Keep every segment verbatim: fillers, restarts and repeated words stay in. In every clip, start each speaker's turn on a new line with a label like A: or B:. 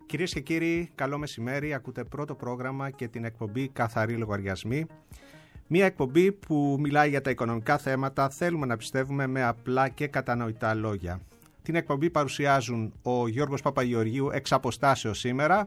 A: Κυρίες και κύριοι, καλό μεσημέρι. Ακούτε πρώτο πρόγραμμα και την εκπομπή Καθαροί Λογαριασμοί. Μια εκπομπή που μιλάει για τα οικονομικά θέματα, θέλουμε να πιστεύουμε, με απλά και κατανοητά λόγια. Την εκπομπή παρουσιάζουν ο Γιώργος Παπαγεωργίου εξ αποστάσεως σήμερα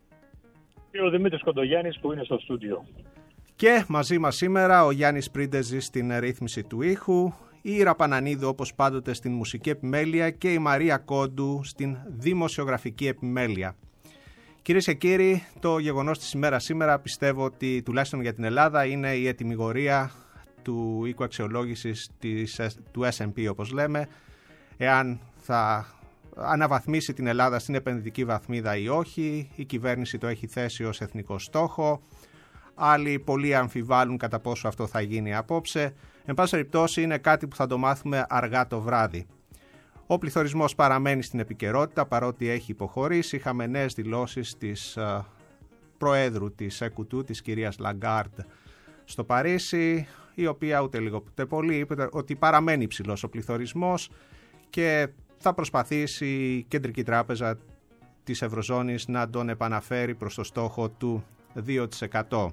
B: και ο Δημήτρης Κοντογιάννης που είναι στο στούντιο.
A: Και μαζί μας σήμερα ο Γιάννης Πρίντεζης στην ρύθμιση του ήχου, η Ήρα Πανανίδου όπως πάντοτε στην μουσική επιμέλεια και η Μαρία Κόντου στην δημοσιογραφική επιμέλεια. Κυρίες και κύριοι, το γεγονός της ημέρας σήμερα πιστεύω ότι τουλάχιστον για την Ελλάδα είναι η ετυμηγορία του οίκου αξιολόγησης της, του ες εντ πι όπως λέμε, εάν θα αναβαθμίσει την Ελλάδα στην επενδυτική βαθμίδα ή όχι. Η κυβέρνηση το έχει θέσει ως εθνικό στόχο. Άλλοι πολλοί αμφιβάλλουν κατά πόσο αυτό θα γίνει απόψε. Εν πάση περιπτώσει είναι κάτι που θα το μάθουμε αργά το βράδυ. Ο πληθωρισμός παραμένει στην επικαιρότητα παρότι έχει υποχωρήσει. Είχαμε νέες δηλώσεις της uh, Προέδρου της ΕΚΟΥΤΟΥ, της κυρίας Λαγκάρντ, στο Παρίσι, η οποία ούτε λίγο ούτε πολύ είπε ότι παραμένει υψηλός ο πληθωρισμός και θα προσπαθήσει η Κεντρική Τράπεζα της Ευρωζώνης να τον επαναφέρει προς το στόχο του δύο τοις εκατό.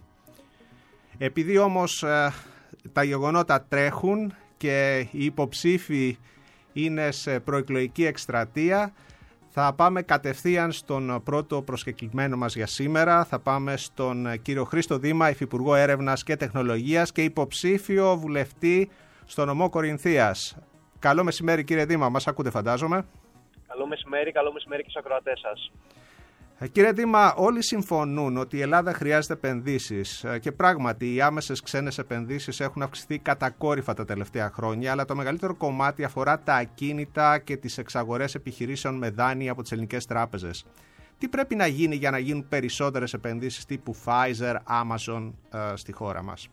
A: Επειδή όμως uh, τα γεγονότα τρέχουν και οι υποψήφοι είναι σε προεκλογική εκστρατεία, θα πάμε κατευθείαν στον πρώτο προσκεκλημένο μας για σήμερα. Θα πάμε στον κύριο Χρήστο Δήμα, Υφυπουργό Έρευνας και Τεχνολογίας και υποψήφιο βουλευτή στο νομό Κορινθίας. Καλό μεσημέρι κύριε Δήμα, μας ακούτε φαντάζομαι.
C: Καλό μεσημέρι, καλό μεσημέρι και στους ακροατές σας.
A: Κύριε Δήμα, όλοι συμφωνούν ότι η Ελλάδα χρειάζεται επενδύσεις και πράγματι οι άμεσες ξένες επενδύσεις έχουν αυξηθεί κατακόρυφα τα τελευταία χρόνια, αλλά το μεγαλύτερο κομμάτι αφορά τα ακίνητα και τις εξαγορές επιχειρήσεων με δάνεια από τις ελληνικές τράπεζες. Τι πρέπει να γίνει για να γίνουν περισσότερες επενδύσεις τύπου Pfizer, Amazon ε, στη χώρα μας?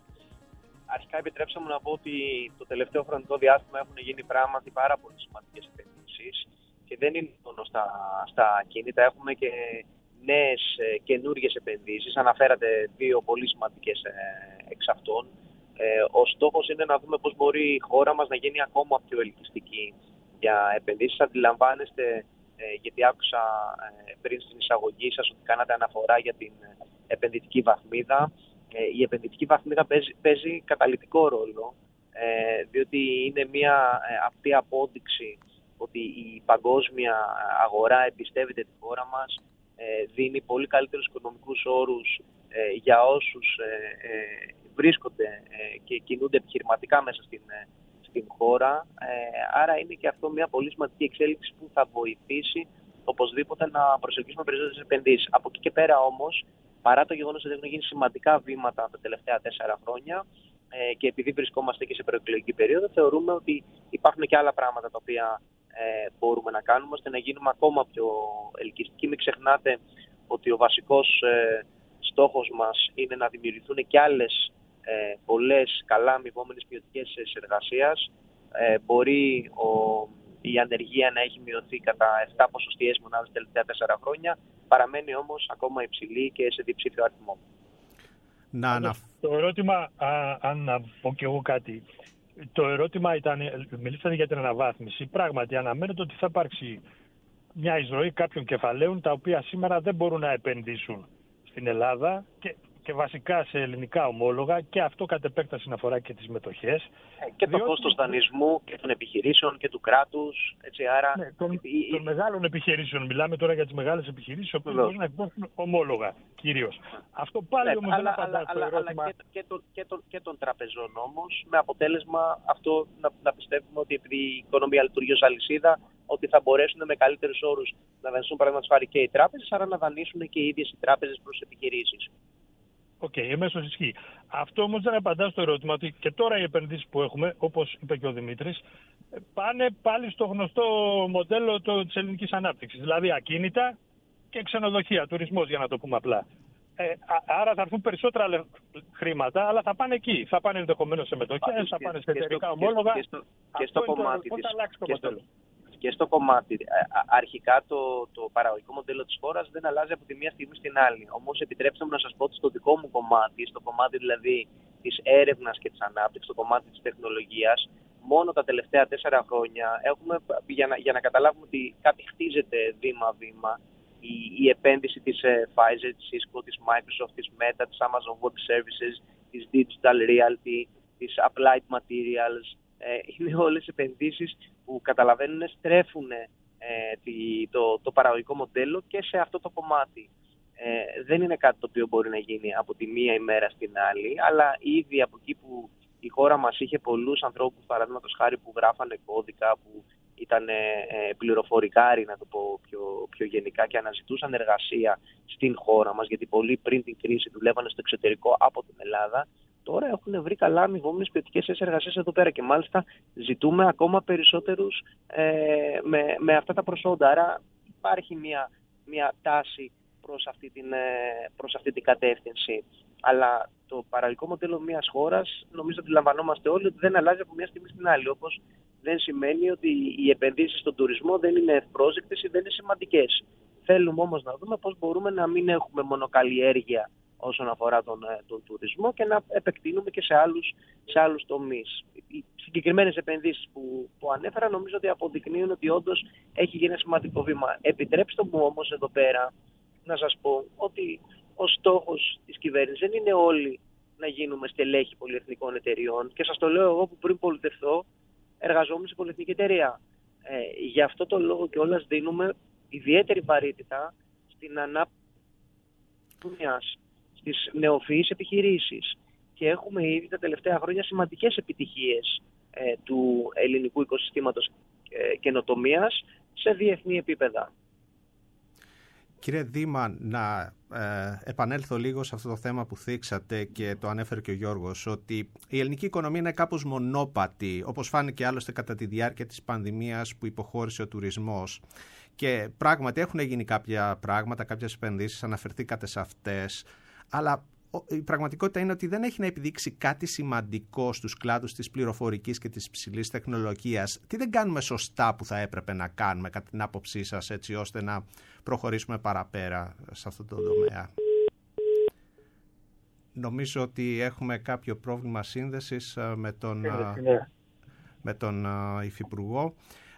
C: Αρχικά επιτρέψτε μου να πω ότι το τελευταίο χρονικό διάστημα έχουν γίνει πράγματι πάρα πολύ σημαντικές επενδύσεις. Και δεν είναι μόνο στα, στα ακίνητα, έχουμε και νέες ε, καινούργιες επενδύσεις. Αναφέρατε δύο πολύ σημαντικές ε, εξ αυτών. Ε, ο στόχος είναι να δούμε πώς μπορεί η χώρα μας να γίνει ακόμα πιο ελκυστική για επενδύσεις. Αντιλαμβάνεστε, ε, γιατί άκουσα ε, πριν στην εισαγωγή σας ότι κάνατε αναφορά για την επενδυτική βαθμίδα. Ε, η επενδυτική βαθμίδα παίζει, παίζει καταλυτικό ρόλο, ε, διότι είναι μια ε, απτή απόδειξη ότι η παγκόσμια αγορά εμπιστεύεται τη χώρα μας, ε, δίνει πολύ καλύτερους οικονομικούς όρους ε, για όσους ε, ε, βρίσκονται ε, και κινούνται επιχειρηματικά μέσα στην, ε, στην χώρα. Ε, άρα είναι και αυτό μια πολύ σημαντική εξέλιξη που θα βοηθήσει οπωσδήποτε να προσελκύσουμε περισσότερες επενδύσεις. Από εκεί και πέρα όμως, παρά το γεγονός ότι έχουν γίνει σημαντικά βήματα τα τελευταία τέσσερα χρόνια, ε, και επειδή βρισκόμαστε και σε προεκλογική περίοδο, θεωρούμε ότι υπάρχουν και άλλα πράγματα τα οποία Ε, μπορούμε να κάνουμε ώστε να γίνουμε ακόμα πιο ελκυστικοί. Μην ξεχνάτε ότι ο βασικός ε, στόχος μας είναι να δημιουργηθούν και άλλες ε, πολλές καλά αμοιβόμενες ποιοτικές εργασίας. Ε, μπορεί ο, η ανεργία να έχει μειωθεί κατά επτά ποσοστιαίες μονάδες τα τελευταία τέσσερα χρόνια, παραμένει όμως ακόμα υψηλή και σε διψήφιο αριθμό.
A: Να, να...
B: Το ερώτημα, α, αν να πω και εγώ κάτι. Το ερώτημα ήταν, μιλήσατε για την αναβάθμιση. Πράγματι, αναμένεται ότι θα υπάρξει μια εισρωή κάποιων κεφαλαίων τα οποία σήμερα δεν μπορούν να επενδύσουν στην Ελλάδα και, και βασικά σε ελληνικά ομόλογα, και αυτό κατ' επέκταση αφορά και τις μετοχές.
C: Και το διότι... κόστος δανεισμού και των επιχειρήσεων και του κράτους. Έτσι, άρα...
B: ναι, των, η... των μεγάλων επιχειρήσεων. Μιλάμε τώρα για τις μεγάλες επιχειρήσεις, όπου μπορούν να εκδώσουν ομόλογα κυρίως. Αυτό πάλι ναι, όμως αλλά, δεν απαντά στο ερώτημα.
C: Αλλά και, και, το, και, το, και των τραπεζών όμως, με αποτέλεσμα αυτό να, να πιστεύουμε ότι επειδή η οικονομία λειτουργεί ως αλυσίδα, ότι θα μπορέσουν με καλύτερους όρους να δανειστούν παραδείγματος χάρη και οι τράπεζες, άρα να δανείσουν και οι ίδιες οι τράπεζες προς επιχειρήσεις.
B: Οκ, okay, εμέσως ισχύει. Αυτό όμως δεν απαντά στο ερώτημα ότι και τώρα οι επενδύσεις που έχουμε, όπως είπε και ο Δημήτρης, πάνε πάλι στο γνωστό μοντέλο της ελληνικής ανάπτυξης. Δηλαδή ακίνητα και ξενοδοχεία, τουρισμός για να το πούμε απλά. Ε, άρα θα έρθουν περισσότερα χρήματα, αλλά θα πάνε εκεί. Θα πάνε ενδεχομένως σε μετοχές, θα πάνε σε εταιρικά ομόλογα.
C: Και στο, και στο κομμάτι
B: το,
C: της,
B: θα αλλάξει το
C: και
B: μοντέλο.
C: Στο, και στο κομμάτι, αρχικά το, το παραγωγικό μοντέλο της χώρας δεν αλλάζει από τη μία στιγμή στην άλλη. Όμως επιτρέψτε μου να σας πω ότι στο δικό μου κομμάτι, στο κομμάτι δηλαδή της έρευνας και της ανάπτυξης, στο κομμάτι της τεχνολογίας, μόνο τα τελευταία τέσσερα χρόνια έχουμε, για να, για να καταλάβουμε ότι κάτι χτίζεται βήμα-βήμα, η, η επένδυση της ε, Pfizer, της Cisco, της Microsoft, της Meta, της Amazon Web Services, της Digital Realty, της Applied Materials. Ε, είναι όλες επενδύσεις που καταλαβαίνουν, στρέφουν ε, το, το παραγωγικό μοντέλο και σε αυτό το κομμάτι. Ε, δεν είναι κάτι το οποίο μπορεί να γίνει από τη μία ημέρα στην άλλη, αλλά ήδη από εκεί που η χώρα μας είχε πολλούς ανθρώπους, παραδείγματος χάρη, που γράφανε κώδικα, που ήταν ε, πληροφορικάροι, να το πω πιο, πιο γενικά, και αναζητούσαν εργασία στην χώρα μας, γιατί πολλοί πριν την κρίση δουλεύανε στο εξωτερικό από την Ελλάδα. Τώρα έχουν βρει καλά αμοιβόμενες ποιοτικές θέσεις εργασίας εδώ πέρα και μάλιστα ζητούμε ακόμα περισσότερους ε, με, με αυτά τα προσόντα. Άρα υπάρχει μια, μια τάση προς αυτή, την, προς αυτή την κατεύθυνση. Αλλά το παραγωγικό μοντέλο μιας χώρας, νομίζω ότι λαμβανόμαστε όλοι, ότι δεν αλλάζει από μια στιγμή στην άλλη. Όπως δεν σημαίνει ότι οι επενδύσεις στον τουρισμό δεν είναι ευπρόσδεκτες ή δεν είναι σημαντικές. Θέλουμε όμως να δούμε πώς μπορούμε να μην έχουμε μονοκαλλιέργεια όσον αφορά τον, τον τουρισμό και να επεκτείνουμε και σε άλλους, σε άλλους τομείς. Οι συγκεκριμένες επενδύσεις που, που ανέφερα νομίζω ότι αποδεικνύουν ότι όντως έχει γίνει ένα σημαντικό βήμα. Επιτρέψτε μου όμως εδώ πέρα να σας πω ότι ο στόχος της κυβέρνησης δεν είναι όλοι να γίνουμε στελέχη πολυεθνικών εταιριών, και σας το λέω εγώ που πριν πολιτευθώ εργαζόμουν σε πολυεθνική εταιρεία. Ε, γι' αυτό το λόγο κιόλας δίνουμε ιδιαίτερη βαρύτητα στην ανάπτυξη στις νεοφυείς επιχειρήσεις. Και έχουμε ήδη τα τελευταία χρόνια σημαντικές επιτυχίες ε, του ελληνικού οικοσυστήματος ε, καινοτομίας σε διεθνή επίπεδα.
A: Κύριε Δήμα, να ε, επανέλθω λίγο σε αυτό το θέμα που θίξατε και το ανέφερε και ο Γιώργος, ότι η ελληνική οικονομία είναι κάπως μονόπατη, όπως φάνηκε άλλωστε κατά τη διάρκεια της πανδημίας που υποχώρησε ο τουρισμός. Και πράγματι έχουν γίνει κάποια πράγματα, κάποιες επενδύσεις, αναφερθήκατε σε αυτές, αλλά η πραγματικότητα είναι ότι δεν έχει να επιδείξει κάτι σημαντικό στους κλάδους της πληροφορικής και της υψηλής τεχνολογίας. Τι δεν κάνουμε σωστά που θα έπρεπε να κάνουμε, κατά την άποψή σας, έτσι ώστε να προχωρήσουμε παραπέρα σε αυτό το τομέα? Νομίζω ότι έχουμε κάποιο πρόβλημα σύνδεσης με τον, με τον Υφυπουργό.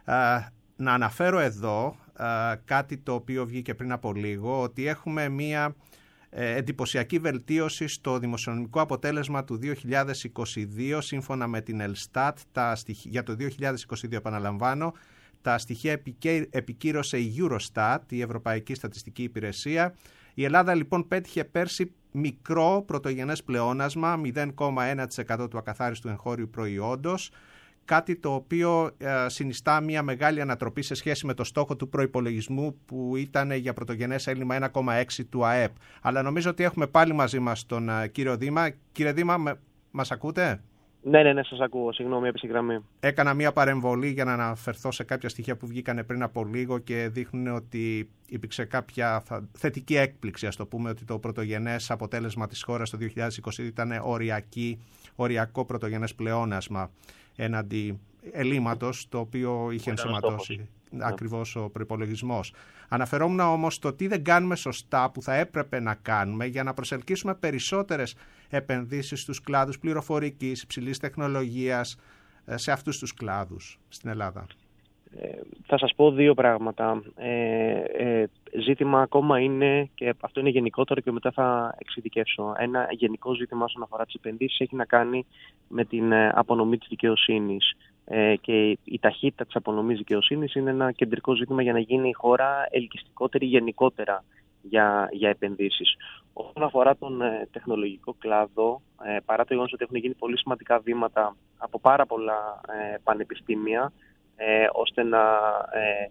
A: Να αναφέρω εδώ κάτι το οποίο βγήκε πριν από λίγο, ότι έχουμε μία εντυπωσιακή βελτίωση στο δημοσιονομικό αποτέλεσμα του δύο χιλιάδες είκοσι δύο σύμφωνα με την Ελστάτ. Τα στοιχεία, για το δύο χιλιάδες είκοσι δύο επαναλαμβάνω, τα στοιχεία επικύρωσε η Eurostat, η Ευρωπαϊκή Στατιστική Υπηρεσία. Η Ελλάδα λοιπόν πέτυχε πέρσι μικρό πρωτογενές πλεόνασμα, μηδέν κόμμα ένα τοις εκατό του ακαθάριστου εγχώριου προϊόντος, κάτι το οποίο ε, συνιστά μια μεγάλη ανατροπή σε σχέση με το στόχο του προϋπολογισμού που ήταν για πρωτογενές έλλειμμα ένα κόμμα έξι του ΑΕΠ. Αλλά νομίζω ότι έχουμε πάλι μαζί μας τον ε, κύριο Δήμα. Κύριε Δήμα, με, μας ακούτε?
C: Ναι, ναι, ναι, σας ακούω. Συγγνώμη, έπεσε η γραμμή.
A: Έκανα μια παρεμβολή για να αναφερθώ σε κάποια στοιχεία που βγήκαν πριν από λίγο και δείχνουν ότι υπήρξε κάποια θετική έκπληξη, ας το πούμε, ότι το πρωτογενές αποτέλεσμα της χώρας το δύο χιλιάδες είκοσι ήταν οριακή, οριακό πρωτογενές πλεόνασμα έναντι ελλείμματος, το οποίο είχε ενσωματώσει ακριβώς ο προϋπολογισμός. Αναφερόμουν όμως το τι δεν κάνουμε σωστά που θα έπρεπε να κάνουμε για να προσελκύσουμε περισσότερες επενδύσεις στους κλάδους πληροφορικής, υψηλής τεχνολογίας, σε αυτούς τους κλάδους στην Ελλάδα.
C: Ε, θα σας πω δύο πράγματα. Ε, ε, ζήτημα ακόμα είναι, και αυτό είναι γενικότερο και μετά θα εξειδικεύσω, ένα γενικό ζήτημα όσον αφορά τις επενδύσεις έχει να κάνει με την απονομή της δικαιοσύνης. Ε, και η ταχύτητα της απονομής δικαιοσύνης είναι ένα κεντρικό ζήτημα για να γίνει η χώρα ελκυστικότερη γενικότερα για, για επενδύσεις. Όσον αφορά τον ε, τεχνολογικό κλάδο, ε, παρά το γεγονός ότι έχουν γίνει πολύ σημαντικά βήματα από πάρα πολλά ε, πανεπιστήμια, ε, ώστε να, ε,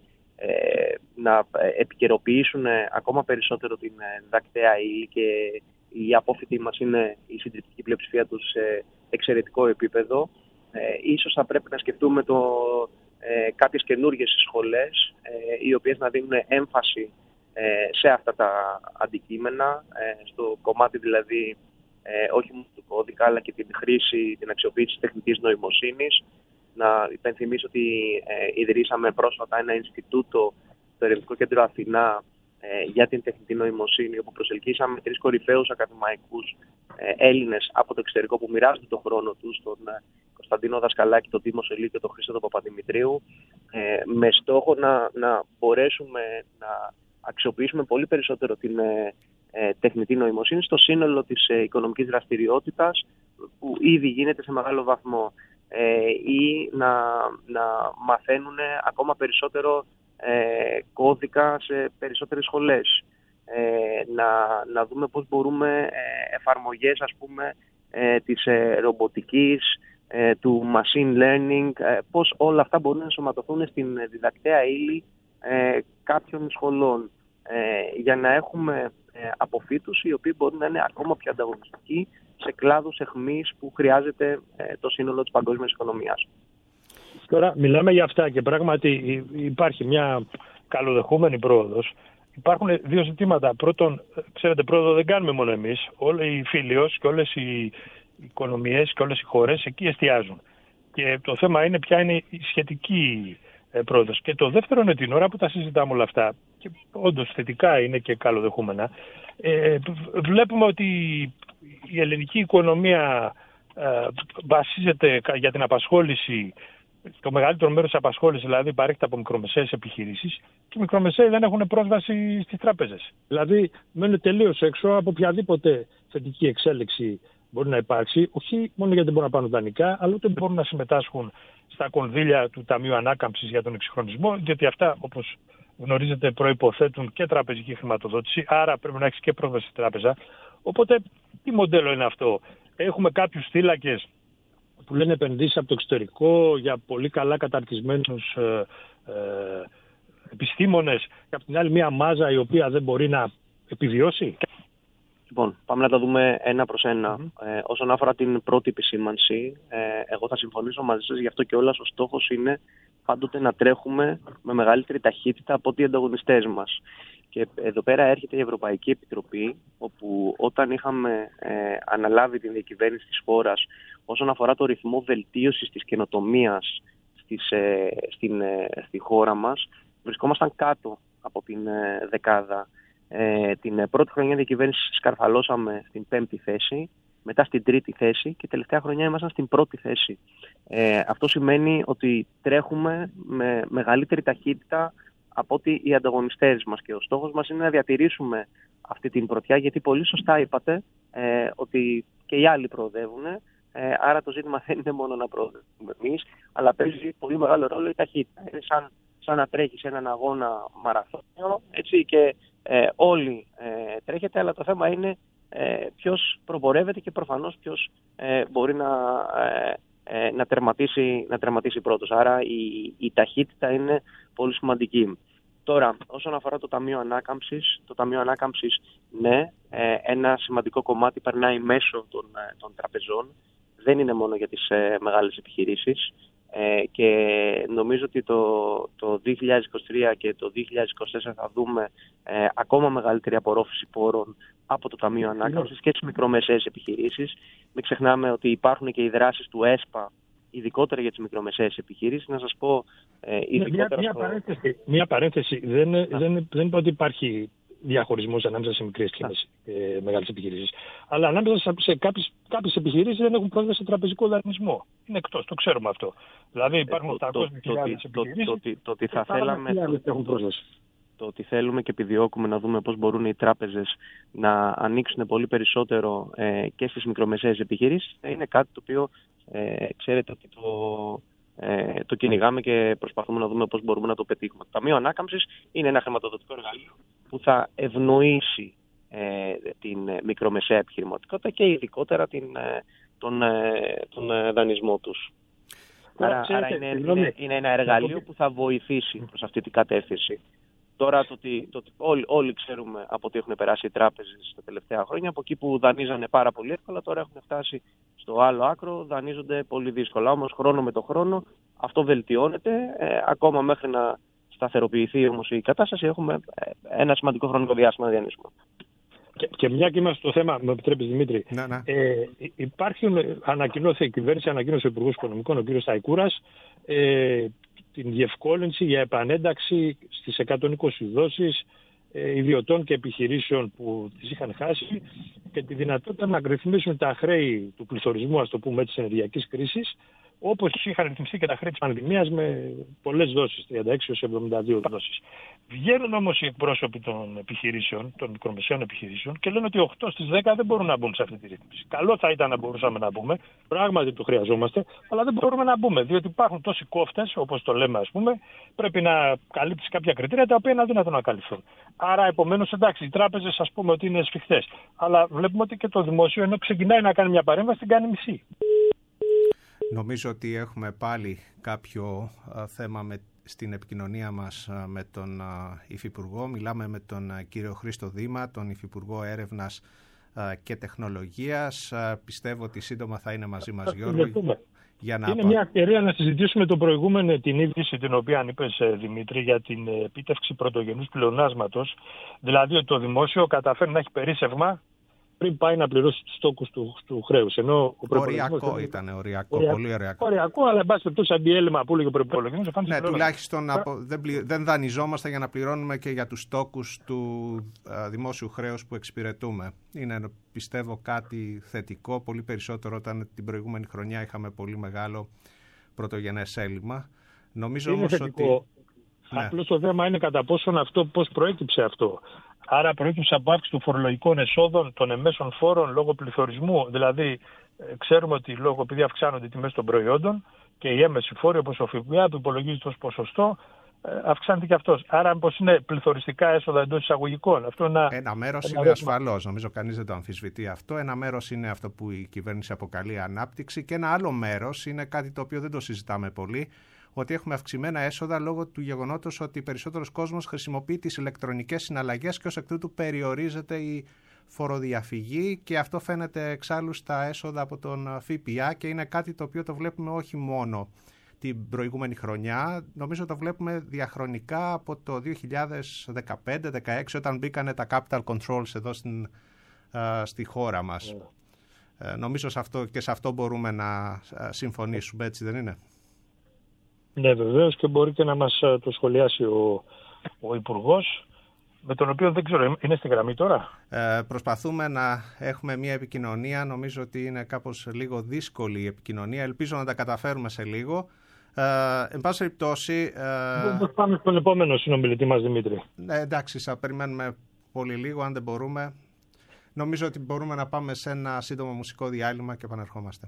C: ε, να επικαιροποιήσουν ακόμα περισσότερο την διδακτέα ύλη, και οι απόφοιτοι μας είναι η συντριπτική πλειοψηφία τους σε εξαιρετικό επίπεδο. Ε, ίσως θα πρέπει να σκεφτούμε το, ε, κάποιες καινούργιες σχολές ε, οι οποίες να δίνουν έμφαση ε, σε αυτά τα αντικείμενα, ε, στο κομμάτι δηλαδή ε, όχι μόνο του κώδικα αλλά και την χρήση, την αξιοποίηση της τεχνητής νοημοσύνης. Να υπενθυμίσω ότι ε, ιδρύσαμε πρόσφατα ένα Ινστιτούτο στο Ερευνητικό Κέντρο Αθηνά ε, για την τεχνητή νοημοσύνη, όπου προσελκύσαμε τρεις κορυφαίους ακαδημαϊκούς ε, Έλληνες από το εξωτερικό που μοιράζονται τον χρόνο τους, τον ε, Κωνσταντίνο Δασκαλάκη, τον Τίμο Σελίδη και τον Χρήστο Παπαδημητρίου, ε, με στόχο να, να μπορέσουμε να αξιοποιήσουμε πολύ περισσότερο την ε, ε, τεχνητή νοημοσύνη στο σύνολο της ε, οικονομικής δραστηριότητας, που ήδη γίνεται σε μεγάλο βαθμό, ε, ή να, να μαθαίνουν ακόμα περισσότερο ε, κώδικα σε περισσότερες σχολές. Ε, να, να δούμε πώς μπορούμε ε, εφαρμογές, ας πούμε, ε, της ε, ρομποτικής, ε, του machine learning, ε, πώς όλα αυτά μπορούν να ενσωματωθούν στην διδακτέα ύλη ε, κάποιων σχολών, ε, για να έχουμε ε, αποφύτους οι οποίοι μπορούν να είναι ακόμα πιο ανταγωνιστικοί σε κλάδους αιχμής που χρειάζεται ε, το σύνολο της παγκόσμιας οικονομίας.
B: Τώρα μιλάμε για αυτά και πράγματι υπάρχει μια καλοδεχούμενη πρόοδος. Υπάρχουν δύο ζητήματα. Πρώτον, ξέρετε, πρόοδο δεν κάνουμε μόνο εμείς. Όλοι οι φίλοι και όλες οι οικονομίες και όλες οι χώρες εκεί εστιάζουν. Και το θέμα είναι ποια είναι η σχετική πρόοδος. Και το δεύτερο είναι την ώρα που τα συζητάμε όλα αυτά, και όντως θετικά είναι και καλοδεχούμενα, ε, βλέπουμε ότι η ελληνική οικονομία ε, βασίζεται για την απασχόληση. Το μεγαλύτερο μέρος της απασχόλησης δηλαδή παρέχεται από μικρομεσαίες επιχειρήσεις, και οι μικρομεσαίες δεν έχουν πρόσβαση στις τράπεζες. Δηλαδή μένουν τελείως έξω από οποιαδήποτε θετική εξέλιξη μπορεί να υπάρξει, όχι μόνο γιατί μπορούν να πάρουν δανεικά, αλλά ούτε μπορούν να συμμετάσχουν στα κονδύλια του Ταμείου Ανάκαμψης για τον εξυγχρονισμό, γιατί αυτά, όπως γνωρίζετε, προϋποθέτουν και τραπεζική χρηματοδότηση, άρα πρέπει να έχεις και πρόσβαση στη τράπεζα. Οπότε, τι μοντέλο είναι αυτό? Έχουμε κάποιους θύλακες που λένε επενδύσεις από το εξωτερικό για πολύ καλά καταρτισμένους ε, ε, επιστήμονες, και από την άλλη μια μάζα η οποία δεν μπορεί να επιβιώσει.
C: Λοιπόν, πάμε να τα δούμε ένα προς ένα. Mm-hmm. Ε, όσον αφορά την πρώτη επισήμανση, ε, εγώ θα συμφωνήσω μαζί σας, γι' αυτό και όλας ο στόχος είναι πάντοτε να τρέχουμε με μεγαλύτερη ταχύτητα από ότι οι ανταγωνιστές μας. Και εδώ πέρα έρχεται η Ευρωπαϊκή Επιτροπή, όπου όταν είχαμε ε, αναλάβει την διακυβέρνηση της χώρας όσον αφορά το ρυθμό βελτίωσης της καινοτομίας στις, ε, στην, ε, στη χώρα μας, βρισκόμασταν κάτω από την ε, δεκάδα. Ε, την πρώτη χρονιά διακυβέρνησης σκαρφαλώσαμε στην πέμπτη θέση, μετά στην τρίτη θέση και τελευταία χρονιά ήμασταν στην πρώτη θέση. Ε, αυτό σημαίνει ότι τρέχουμε με μεγαλύτερη ταχύτητα από ότι οι ανταγωνιστές μας, και ο στόχος μας είναι να διατηρήσουμε αυτή την πρωτιά, γιατί πολύ σωστά είπατε ε, ότι και οι άλλοι προοδεύουν, ε, άρα το ζήτημα δεν είναι μόνο να προοδεύουμε εμείς, αλλά παίζει πολύ μεγάλο ρόλο η ταχύτητα. Είναι σαν, σαν να τρέχεις έναν αγώνα μαραθώνιο, έτσι, και ε, όλοι ε, τρέχετε, αλλά το θέμα είναι ε, ποιος προπορεύεται και προφανώς ποιος ε, μπορεί να... Ε, Να τερματίσει, να τερματίσει πρώτος. Άρα η, η ταχύτητα είναι πολύ σημαντική. Τώρα, όσον αφορά το Ταμείο Ανάκαμψης, το Ταμείο Ανάκαμψης, ναι, ένα σημαντικό κομμάτι περνάει μέσω των, των τραπεζών. Δεν είναι μόνο για τις ε, μεγάλες επιχειρήσεις. Ε, και νομίζω ότι το, το δύο χιλιάδες είκοσι τρία και το δύο χιλιάδες είκοσι τέσσερα θα δούμε ε, ακόμα μεγαλύτερη απορρόφηση πόρων από το Ταμείο Ανάκαμψης και τις μικρομεσαίες επιχειρήσεις. Μην ξεχνάμε ότι υπάρχουν και οι δράσεις του ΕΣΠΑ, ειδικότερα για τις μικρομεσαίες επιχειρήσεις. Να σας πω ε, ειδικότερα... Μια,
B: μια, στο... παρένθεση, μια παρένθεση. Δεν, δεν, δεν είπα ότι υπάρχει διαχωρισμός ανάμεσα σε μικρές και ε, μεγάλες επιχειρήσεις. Αλλά ανάμεσα σε κάποιες, κάποιες επιχειρήσεις δεν έχουν πρόσβαση σε τραπεζικό δανεισμό. Είναι εκτός, το ξέρουμε αυτό. Δηλαδή υπάρχουν οκτακόσιες χιλιάδες επιχειρήσεις
C: το, το, το, το, θα θέλαμε,
B: το, έχουν πρόσβαση.
C: Το ότι θέλουμε και επιδιώκουμε να δούμε πώς μπορούν οι τράπεζες να ανοίξουν πολύ περισσότερο ε, και στις μικρομεσαίες επιχειρήσεις είναι κάτι το οποίο ε, ξέρετε ότι το, ε, το κυνηγάμε και προσπαθούμε να δούμε πώς μπορούμε να το πετύχουμε. Το Ταμείο Ανάκαμψης είναι ένα χρηματοδοτικό εργαλείο που θα ευνοήσει ε, την μικρομεσαία επιχειρηματικότητα και ειδικότερα την, τον, τον δανεισμό τους. Άρα, άρα είναι, είναι, είναι ένα εργαλείο που θα βοηθήσει προς αυτή την κατεύθυνση. Τώρα το ότι, το ότι όλοι, όλοι ξέρουμε από ότι έχουν περάσει οι τράπεζες τα τελευταία χρόνια, από εκεί που δανείζανε πάρα πολύ εύκολα, τώρα έχουν φτάσει στο άλλο άκρο, δανείζονται πολύ δύσκολα. Όμως χρόνο με το χρόνο αυτό βελτιώνεται, ε, ακόμα μέχρι να σταθεροποιηθεί όμως η κατάσταση έχουμε ένα σημαντικό χρονικό διάστημα να διανύσουμε.
B: Και, και μια και είμαστε στο θέμα, με επιτρέπεις Δημήτρη,
A: να, να.
B: Ε, υπάρχουν, ανακοινώθηκε η κυβέρνηση, ανακοίνωσε ο Υπουργός Οικονομικών, ο κ. Σταϊκούρας, ε, την διευκόλυνση για επανένταξη στις εκατόν είκοσι δόσεις ε, ιδιωτών και επιχειρήσεων που τις είχαν χάσει και τη δυνατότητα να ρυθμίσουν τα χρέη του πληθωρισμού, ας το πούμε, της ενεργειακής κρίσης, όπως είχαν ρυθμιστεί και τα χρέη της πανδημίας με πολλές δόσεις, τριάντα έξι έως εβδομήντα δύο δόσεις. Βγαίνουν όμως οι εκπρόσωποι των επιχειρήσεων, των μικρομεσαίων επιχειρήσεων και λένε ότι οκτώ στις δέκα δεν μπορούν να μπουν σε αυτή τη ρύθμιση. Καλό θα ήταν να μπορούσαμε να μπούμε, πράγματι το χρειαζόμαστε, αλλά δεν μπορούμε να μπούμε, διότι υπάρχουν τόσοι κόφτες, όπως το λέμε ας πούμε, πρέπει να καλύψει κάποια κριτήρια τα οποία είναι αδύνατο να καλυφθούν. Άρα επομένως εντάξει, οι τράπεζες ας πούμε ότι είναι σφιχτές, αλλά βλέπουμε ότι και το δημόσιο ενώ ξεκινάει να κάνει μια παρέμβαση την κάνει μισή.
A: Νομίζω ότι έχουμε πάλι κάποιο α, θέμα με, στην επικοινωνία μας α, με τον α, Υφυπουργό. Μιλάμε με τον α, κύριο Χρήστο Δήμα, τον Υφυπουργό Έρευνας α, και Τεχνολογίας. Α, πιστεύω ότι σύντομα θα είναι μαζί μας, Γιώργο. Για να
B: είναι μια ευκαιρία να συζητήσουμε το προηγούμενο, την είδηση την οποία είπες, Δημήτρη, για την επίτευξη πρωτογενούς πλεονάσματος. Δηλαδή ότι το δημόσιο καταφέρει να έχει περίσσευμα πριν πάει να πληρώσει τους στόκους του, του χρέους. Ενώ ο
A: οριακό ήταν, ήταν οριακό, οριακό, πολύ οριακό.
B: Οριακό, αλλά εν πάση περιπτώσει αντιέλλειμμα που έλεγε ο προϋπολογισμός.
A: Ναι, τουλάχιστον απο, δεν, πλη, δεν δανειζόμαστε για να πληρώνουμε και για τους στόκους του α, δημόσιου χρέους που εξυπηρετούμε. Είναι, πιστεύω, κάτι θετικό, πολύ περισσότερο όταν την προηγούμενη χρονιά είχαμε πολύ μεγάλο πρωτογενές έλλειμμα. Νομίζω
B: είναι
A: όμως
B: θετικό.
A: ότι...
B: Απλώς το θέμα είναι κατά πόσον αυτό, πώς προέκυψε αυτό. Άρα προέκυψε από αύξηση των φορολογικών εσόδων, των εμέσων φόρων λόγω πληθωρισμού. Δηλαδή, ξέρουμε ότι λόγω επειδή αυξάνονται οι τιμές των προϊόντων και οι έμμεσοι φόροι, όπως ο ΦΠΑ που υπολογίζεται ως ποσοστό, αυξάνεται και αυτός. Άρα, μήπως είναι πληθωριστικά έσοδα εντός εισαγωγικών. Αυτό ένα,
A: ένα μέρος είναι ασφαλώς. Νομίζω κανείς δεν το αμφισβητεί αυτό. Ένα μέρος είναι αυτό που η κυβέρνηση αποκαλεί ανάπτυξη και ένα άλλο μέρος είναι κάτι το οποίο δεν το συζητάμε πολύ. Ότι έχουμε αυξημένα έσοδα λόγω του γεγονότος ότι περισσότερος κόσμος χρησιμοποιεί τις ηλεκτρονικές συναλλαγές και ως εκ τούτου περιορίζεται η φοροδιαφυγή και αυτό φαίνεται εξάλλου στα έσοδα από τον ΦΠΑ και είναι κάτι το οποίο το βλέπουμε όχι μόνο την προηγούμενη χρονιά, νομίζω το βλέπουμε διαχρονικά από το δύο χιλιάδες δεκαπέντε δύο χιλιάδες δεκαέξι όταν μπήκανε τα capital controls εδώ στην, α, στη χώρα μας. Yeah. Ε, νομίζω σε αυτό, και σε αυτό μπορούμε να συμφωνήσουμε, έτσι δεν είναι?
B: Ναι, βεβαίως, και μπορεί και να μας το σχολιάσει ο, ο Υπουργός, με τον οποίο δεν ξέρω, είναι στη γραμμή τώρα.
A: Ε, προσπαθούμε να έχουμε μια επικοινωνία, νομίζω ότι είναι κάπως λίγο δύσκολη η επικοινωνία, ελπίζω να τα καταφέρουμε σε λίγο. Ε, εν πάση περιπτώσει...
B: Ε, πάμε στον επόμενο συνομιλητή μας, Δημήτρη.
A: Ε, εντάξει, θα περιμένουμε πολύ λίγο, αν δεν μπορούμε. Νομίζω ότι μπορούμε να πάμε σε ένα σύντομο μουσικό διάλειμμα και επανερχόμαστε.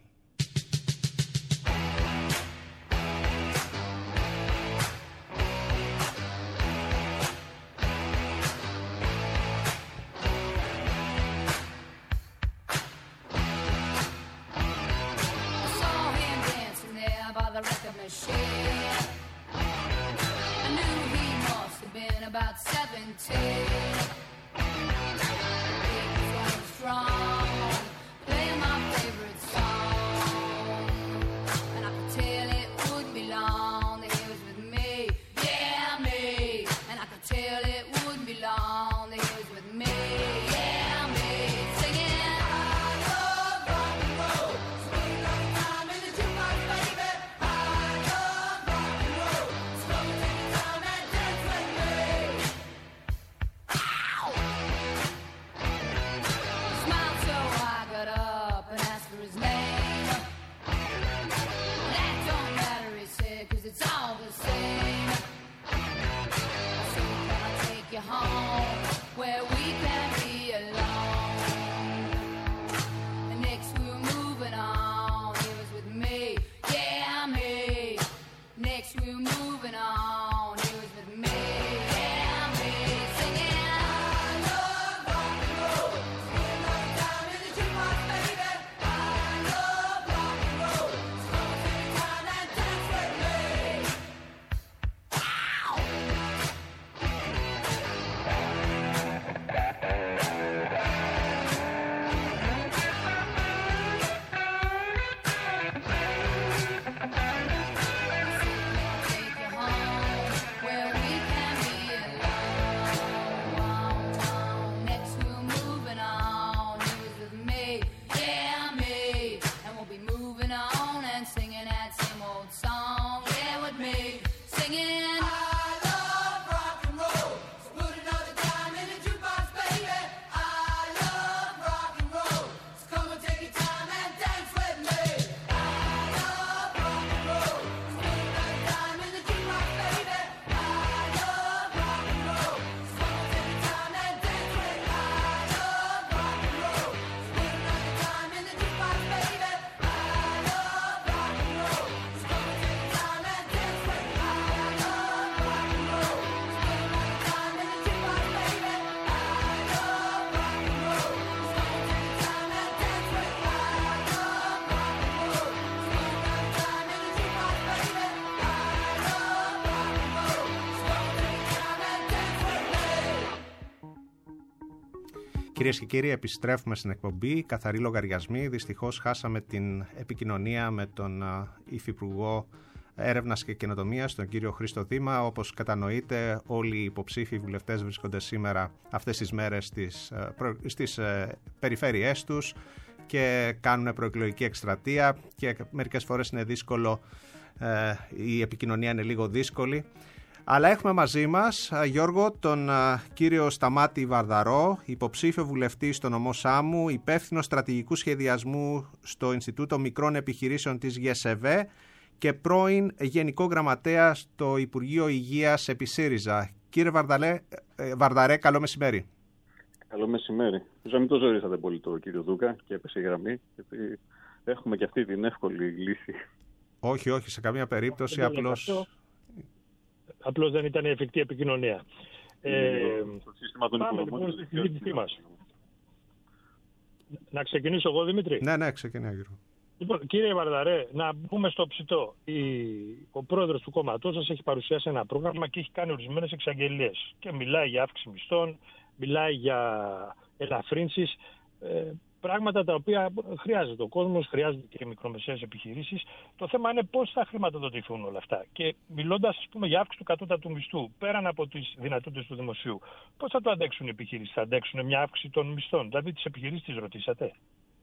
D: Strong, playing my favorite song.
A: Κυρίες και κύριοι, επιστρέφουμε στην εκπομπή Καθαροί Λογαριασμοί. Δυστυχώς χάσαμε την επικοινωνία με τον Υφυπουργό Έρευνας και Καινοτομίας, τον κύριο Χρήστο Δήμα. Όπως κατανοείτε, όλοι οι υποψήφοι βουλευτές βρίσκονται σήμερα αυτές τις μέρες στις, στις περιφέρειές τους και κάνουν προεκλογική εκστρατεία και μερικές φορές είναι δύσκολο, η επικοινωνία είναι λίγο δύσκολη. Αλλά έχουμε μαζί μας, Γιώργο, τον κύριο Σταμάτη Βαρδαρό, υποψήφιο βουλευτή στο νομό Σάμου, υπεύθυνο στρατηγικού σχεδιασμού στο Ινστιτούτο Μικρών Επιχειρήσεων της ΓΕΣΕΒΕ και πρώην Γενικό Γραμματέα στο Υπουργείο Υγείας επί ΣΥΡΙΖΑ. Κύριε Βαρδαλέ, Βαρδαρέ, καλό μεσημέρι.
D: Καλό μεσημέρι. Νομίζω να μην το ζωρίσατε πολύ το κύριο Δούκα και έπεσε η γραμμή, γιατί έχουμε και αυτή την εύκολη λύση.
A: Όχι, όχι, σε καμία περίπτωση, απλώς...
B: Απλώς δεν ήταν εφικτή επικοινωνία. Ε,
D: το σύστημα των
B: πάμε λοιπόν στη συζήτησή μας. Να ξεκινήσω εγώ, Δημήτρη.
A: Ναι, ναι, ξεκινάει, Γιώργο.
B: Λοιπόν, κύριε Βαρδαρέ, να πούμε στο ψητό. Η... Ο πρόεδρος του κόμματός σας έχει παρουσιάσει ένα πρόγραμμα και έχει κάνει ορισμένες εξαγγελίες. Και μιλάει για αύξηση μισθών, μιλάει για ελαφρύνσεις. Ε, πράγματα τα οποία χρειάζεται ο κόσμος, χρειάζεται και οι μικρομεσαίες επιχειρήσεις. Το θέμα είναι πώς θα χρηματοδοτηθούν όλα αυτά. Και μιλώντας, ας πούμε, για αύξηση του κατώτατου μισθού, πέραν από τις δυνατότητες του δημοσίου, πώς θα το αντέξουν οι επιχειρήσεις? Θα αντέξουν μια αύξηση των μισθών? Δηλαδή, τις επιχειρήσεις τις ρωτήσατε?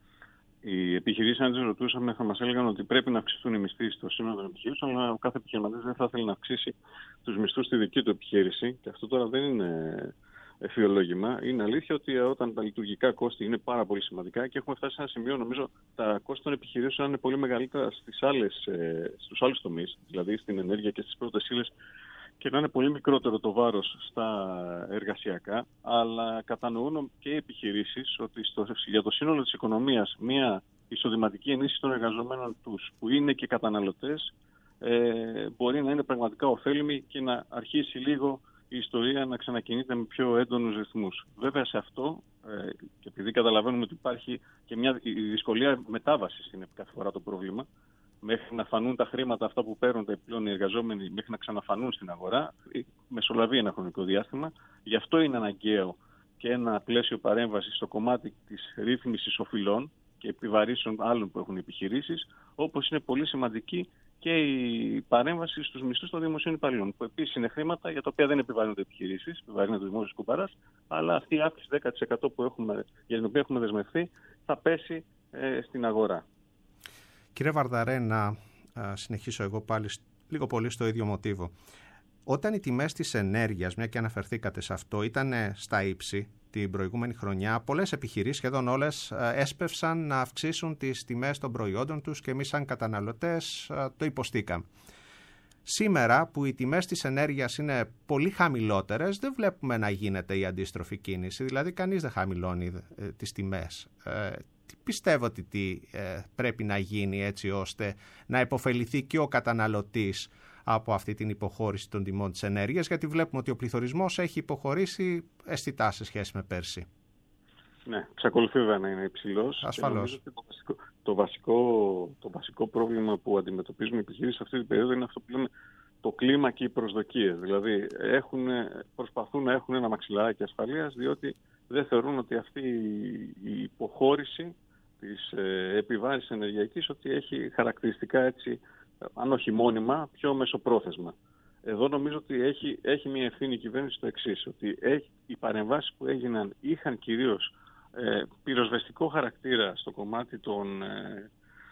D: Οι επιχειρήσεις, αν τις ρωτούσαμε, θα μας έλεγαν ότι πρέπει να αυξηθούν οι μισθοί στο σύνολο των επιχειρήσεων, αλλά ο κάθε επιχειρηματής δεν θα ήθελε να αυξήσει τους μισθούς στη δική του επιχείρηση. Και αυτό τώρα δεν είναι εφιολόγημα. Είναι αλήθεια ότι όταν τα λειτουργικά κόστη είναι πάρα πολύ σημαντικά και έχουμε φτάσει σε ένα σημείο, νομίζω, τα κόστη των επιχειρήσεων είναι πολύ μεγαλύτερα στις άλλες, ε, στους άλλους τομείς, δηλαδή στην ενέργεια και στις πρώτες ύλες, και να είναι πολύ μικρότερο το βάρος στα εργασιακά, αλλά κατανοούν και οι επιχειρήσεις ότι στο, για το σύνολο της οικονομίας μια εισοδηματική ενίσχυση των εργαζομένων τους, που είναι και καταναλωτές, ε, μπορεί να είναι πραγματικά ωφέλιμη και να αρχίσει λίγο η ιστορία να ξανακινείται με πιο έντονους ρυθμούς. Βέβαια σε αυτό, ε, και επειδή καταλαβαίνουμε ότι υπάρχει και μια δυσκολία μετάβασης, είναι κάθε φορά το πρόβλημα, μέχρι να φανούν τα χρήματα αυτά που παίρνουν τα επιπλέον οι εργαζόμενοι, μέχρι να ξαναφανούν στην αγορά, μεσολαβεί ένα χρονικό διάστημα. Γι' αυτό είναι αναγκαίο και ένα πλαίσιο παρέμβασης στο κομμάτι της ρύθμισης οφειλών και επιβαρύσεων άλλων που έχουν επιχειρήσεις, όπως είναι πολύ σημαντική και η παρέμβαση στους μισθούς των δημοσίων υπαλλήλων, που επίσης είναι χρήματα για τα οποία δεν επιβαρύνονται επιχειρήσεις, επιβαρύνονται ο δημόσιος κουμπαράς, αλλά αυτή η αύξηση δέκα τοις εκατό που έχουμε, για την οποία έχουμε δεσμευθεί θα πέσει ε, στην αγορά.
A: Κύριε Βαρδαρέ, να α, συνεχίσω εγώ πάλι λίγο πολύ στο ίδιο μοτίβο. Όταν οι τιμές της ενέργειας, μια και αναφερθήκατε σε αυτό, ήταν στα ύψη την προηγούμενη χρονιά, πολλές επιχειρήσεις, σχεδόν όλες, έσπευσαν να αυξήσουν τις τιμές των προϊόντων τους και εμείς σαν καταναλωτές το υποστήκαμε. Σήμερα που οι τιμές της ενέργειας είναι πολύ χαμηλότερες, δεν βλέπουμε να γίνεται η αντίστροφη κίνηση, δηλαδή κανείς δεν χαμηλώνει ε, τις τιμές. Ε, πιστεύω ότι τι ε, πρέπει να γίνει έτσι ώστε να υποφεληθεί και ο καταναλωτής από αυτή την υποχώρηση των τιμών της ενέργειας, γιατί βλέπουμε ότι ο πληθωρισμός έχει υποχωρήσει αισθητά σε σχέση με πέρσι.
D: Ναι, εξακολουθεί βέβαια να είναι υψηλός.
A: Ασφαλώς.
D: Το βασικό, το, βασικό, το βασικό πρόβλημα που αντιμετωπίζουν οι επιχειρήσεις αυτή την περίοδο είναι αυτό που λέμε το κλίμα και οι προσδοκίες. Δηλαδή έχουν, προσπαθούν να έχουν ένα μαξιλαράκι ασφαλείας, διότι δεν θεωρούν ότι αυτή η υποχώρηση της ε, επιβάρησης ενεργειακής ότι έχει χαρακτηριστικά έτσι, αν όχι μόνιμα, πιο μεσοπρόθεσμα. Εδώ νομίζω ότι έχει, έχει μια ευθύνη η κυβέρνηση στο εξής, ότι έχει, οι παρεμβάσεις που έγιναν είχαν κυρίως ε, πυροσβεστικό χαρακτήρα στο κομμάτι των ε,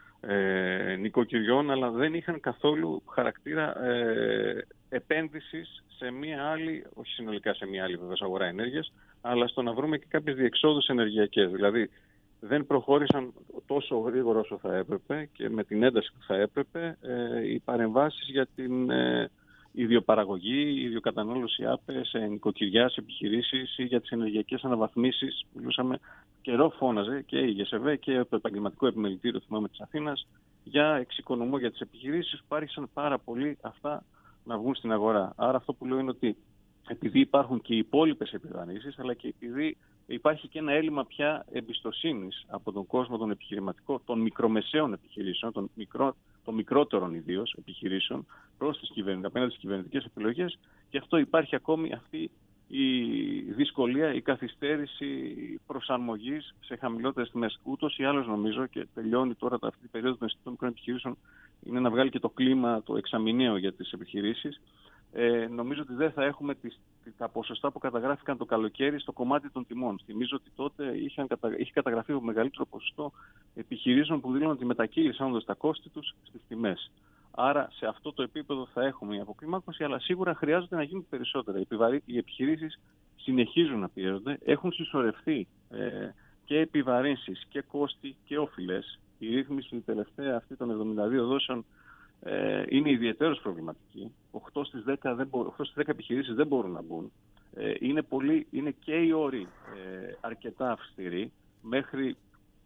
D: ε, νοικοκυριών, αλλά δεν είχαν καθόλου χαρακτήρα ε, επένδυσης σε μια άλλη, όχι συνολικά σε μια άλλη βέβαια αγορά ενέργειας, αλλά στο να βρούμε και κάποιες διεξόδους ενεργειακές. Δηλαδή δεν προχώρησαν τόσο γρήγορα όσο θα έπρεπε και με την ένταση που θα έπρεπε ε, οι παρεμβάσεις για την ε, ιδιοπαραγωγή, ιδιοκατανάλωση ΑΠΕ σε νοικοκυριά, σε επιχειρήσεις ή για τις ενεργειακές αναβαθμίσεις. Μιλούσαμε, καιρό φώναζε και η ΓΕΣΕΒΕ και το επαγγελματικό επιμελητήριο, θυμάμαι, της Αθήνας, για εξοικονομώ για τις επιχειρήσεις που άρχισαν πάρα πολύ αυτά να βγουν στην αγορά. Άρα αυτό που λέω είναι ότι επειδή υπάρχουν και οι υπόλοιπες επιβαρύνσεις, αλλά και επειδή υπάρχει και ένα έλλειμμα πια εμπιστοσύνης από τον κόσμο των επιχειρηματικών, των μικρομεσαίων επιχειρήσεων, των, μικρό, των μικρότερων ιδίως επιχειρήσεων, προς τις κυβερνητικές, απέναντι στις κυβερνητικές επιλογές, και αυτό υπάρχει ακόμη αυτή η δυσκολία, η καθυστέρηση προσαρμογής σε χαμηλότερες τιμές. Ούτως ή άλλως νομίζω, και τελειώνει τώρα αυτή η περίοδο των αισθητών μικρών επιχειρήσεων, είναι να βγάλει και το κλίμα το εξαμηναίο για τις επιχειρήσεις. Ε, νομίζω ότι δεν θα έχουμε τις, τα ποσοστά που καταγράφηκαν το καλοκαίρι στο κομμάτι των τιμών. Θυμίζω ότι τότε είχαν, είχε καταγραφεί το μεγαλύτερο ποσοστό επιχειρήσεων που δήλωναν ότι μετακύλησαν όντως τα κόστη τους στις τιμές. Άρα σε αυτό το επίπεδο θα έχουμε μια αποκλιμάκωση, αλλά σίγουρα χρειάζεται να γίνουν περισσότερα. Οι επιχειρήσεις συνεχίζουν να πιέζονται, έχουν συσσωρευτεί ε, και επιβαρύνσεις και κόστη και οφειλές. Η ρύθμιση τελευταία αυτή των εβδομήντα δύο δόσεων ε, είναι ιδιαίτερως προβληματική. οκτώ στις δέκα επιχειρήσεις δεν μπορούν να μπουν. Ε, είναι, πολύ, είναι και οι όροι ε, αρκετά αυστηροί. Μέχρι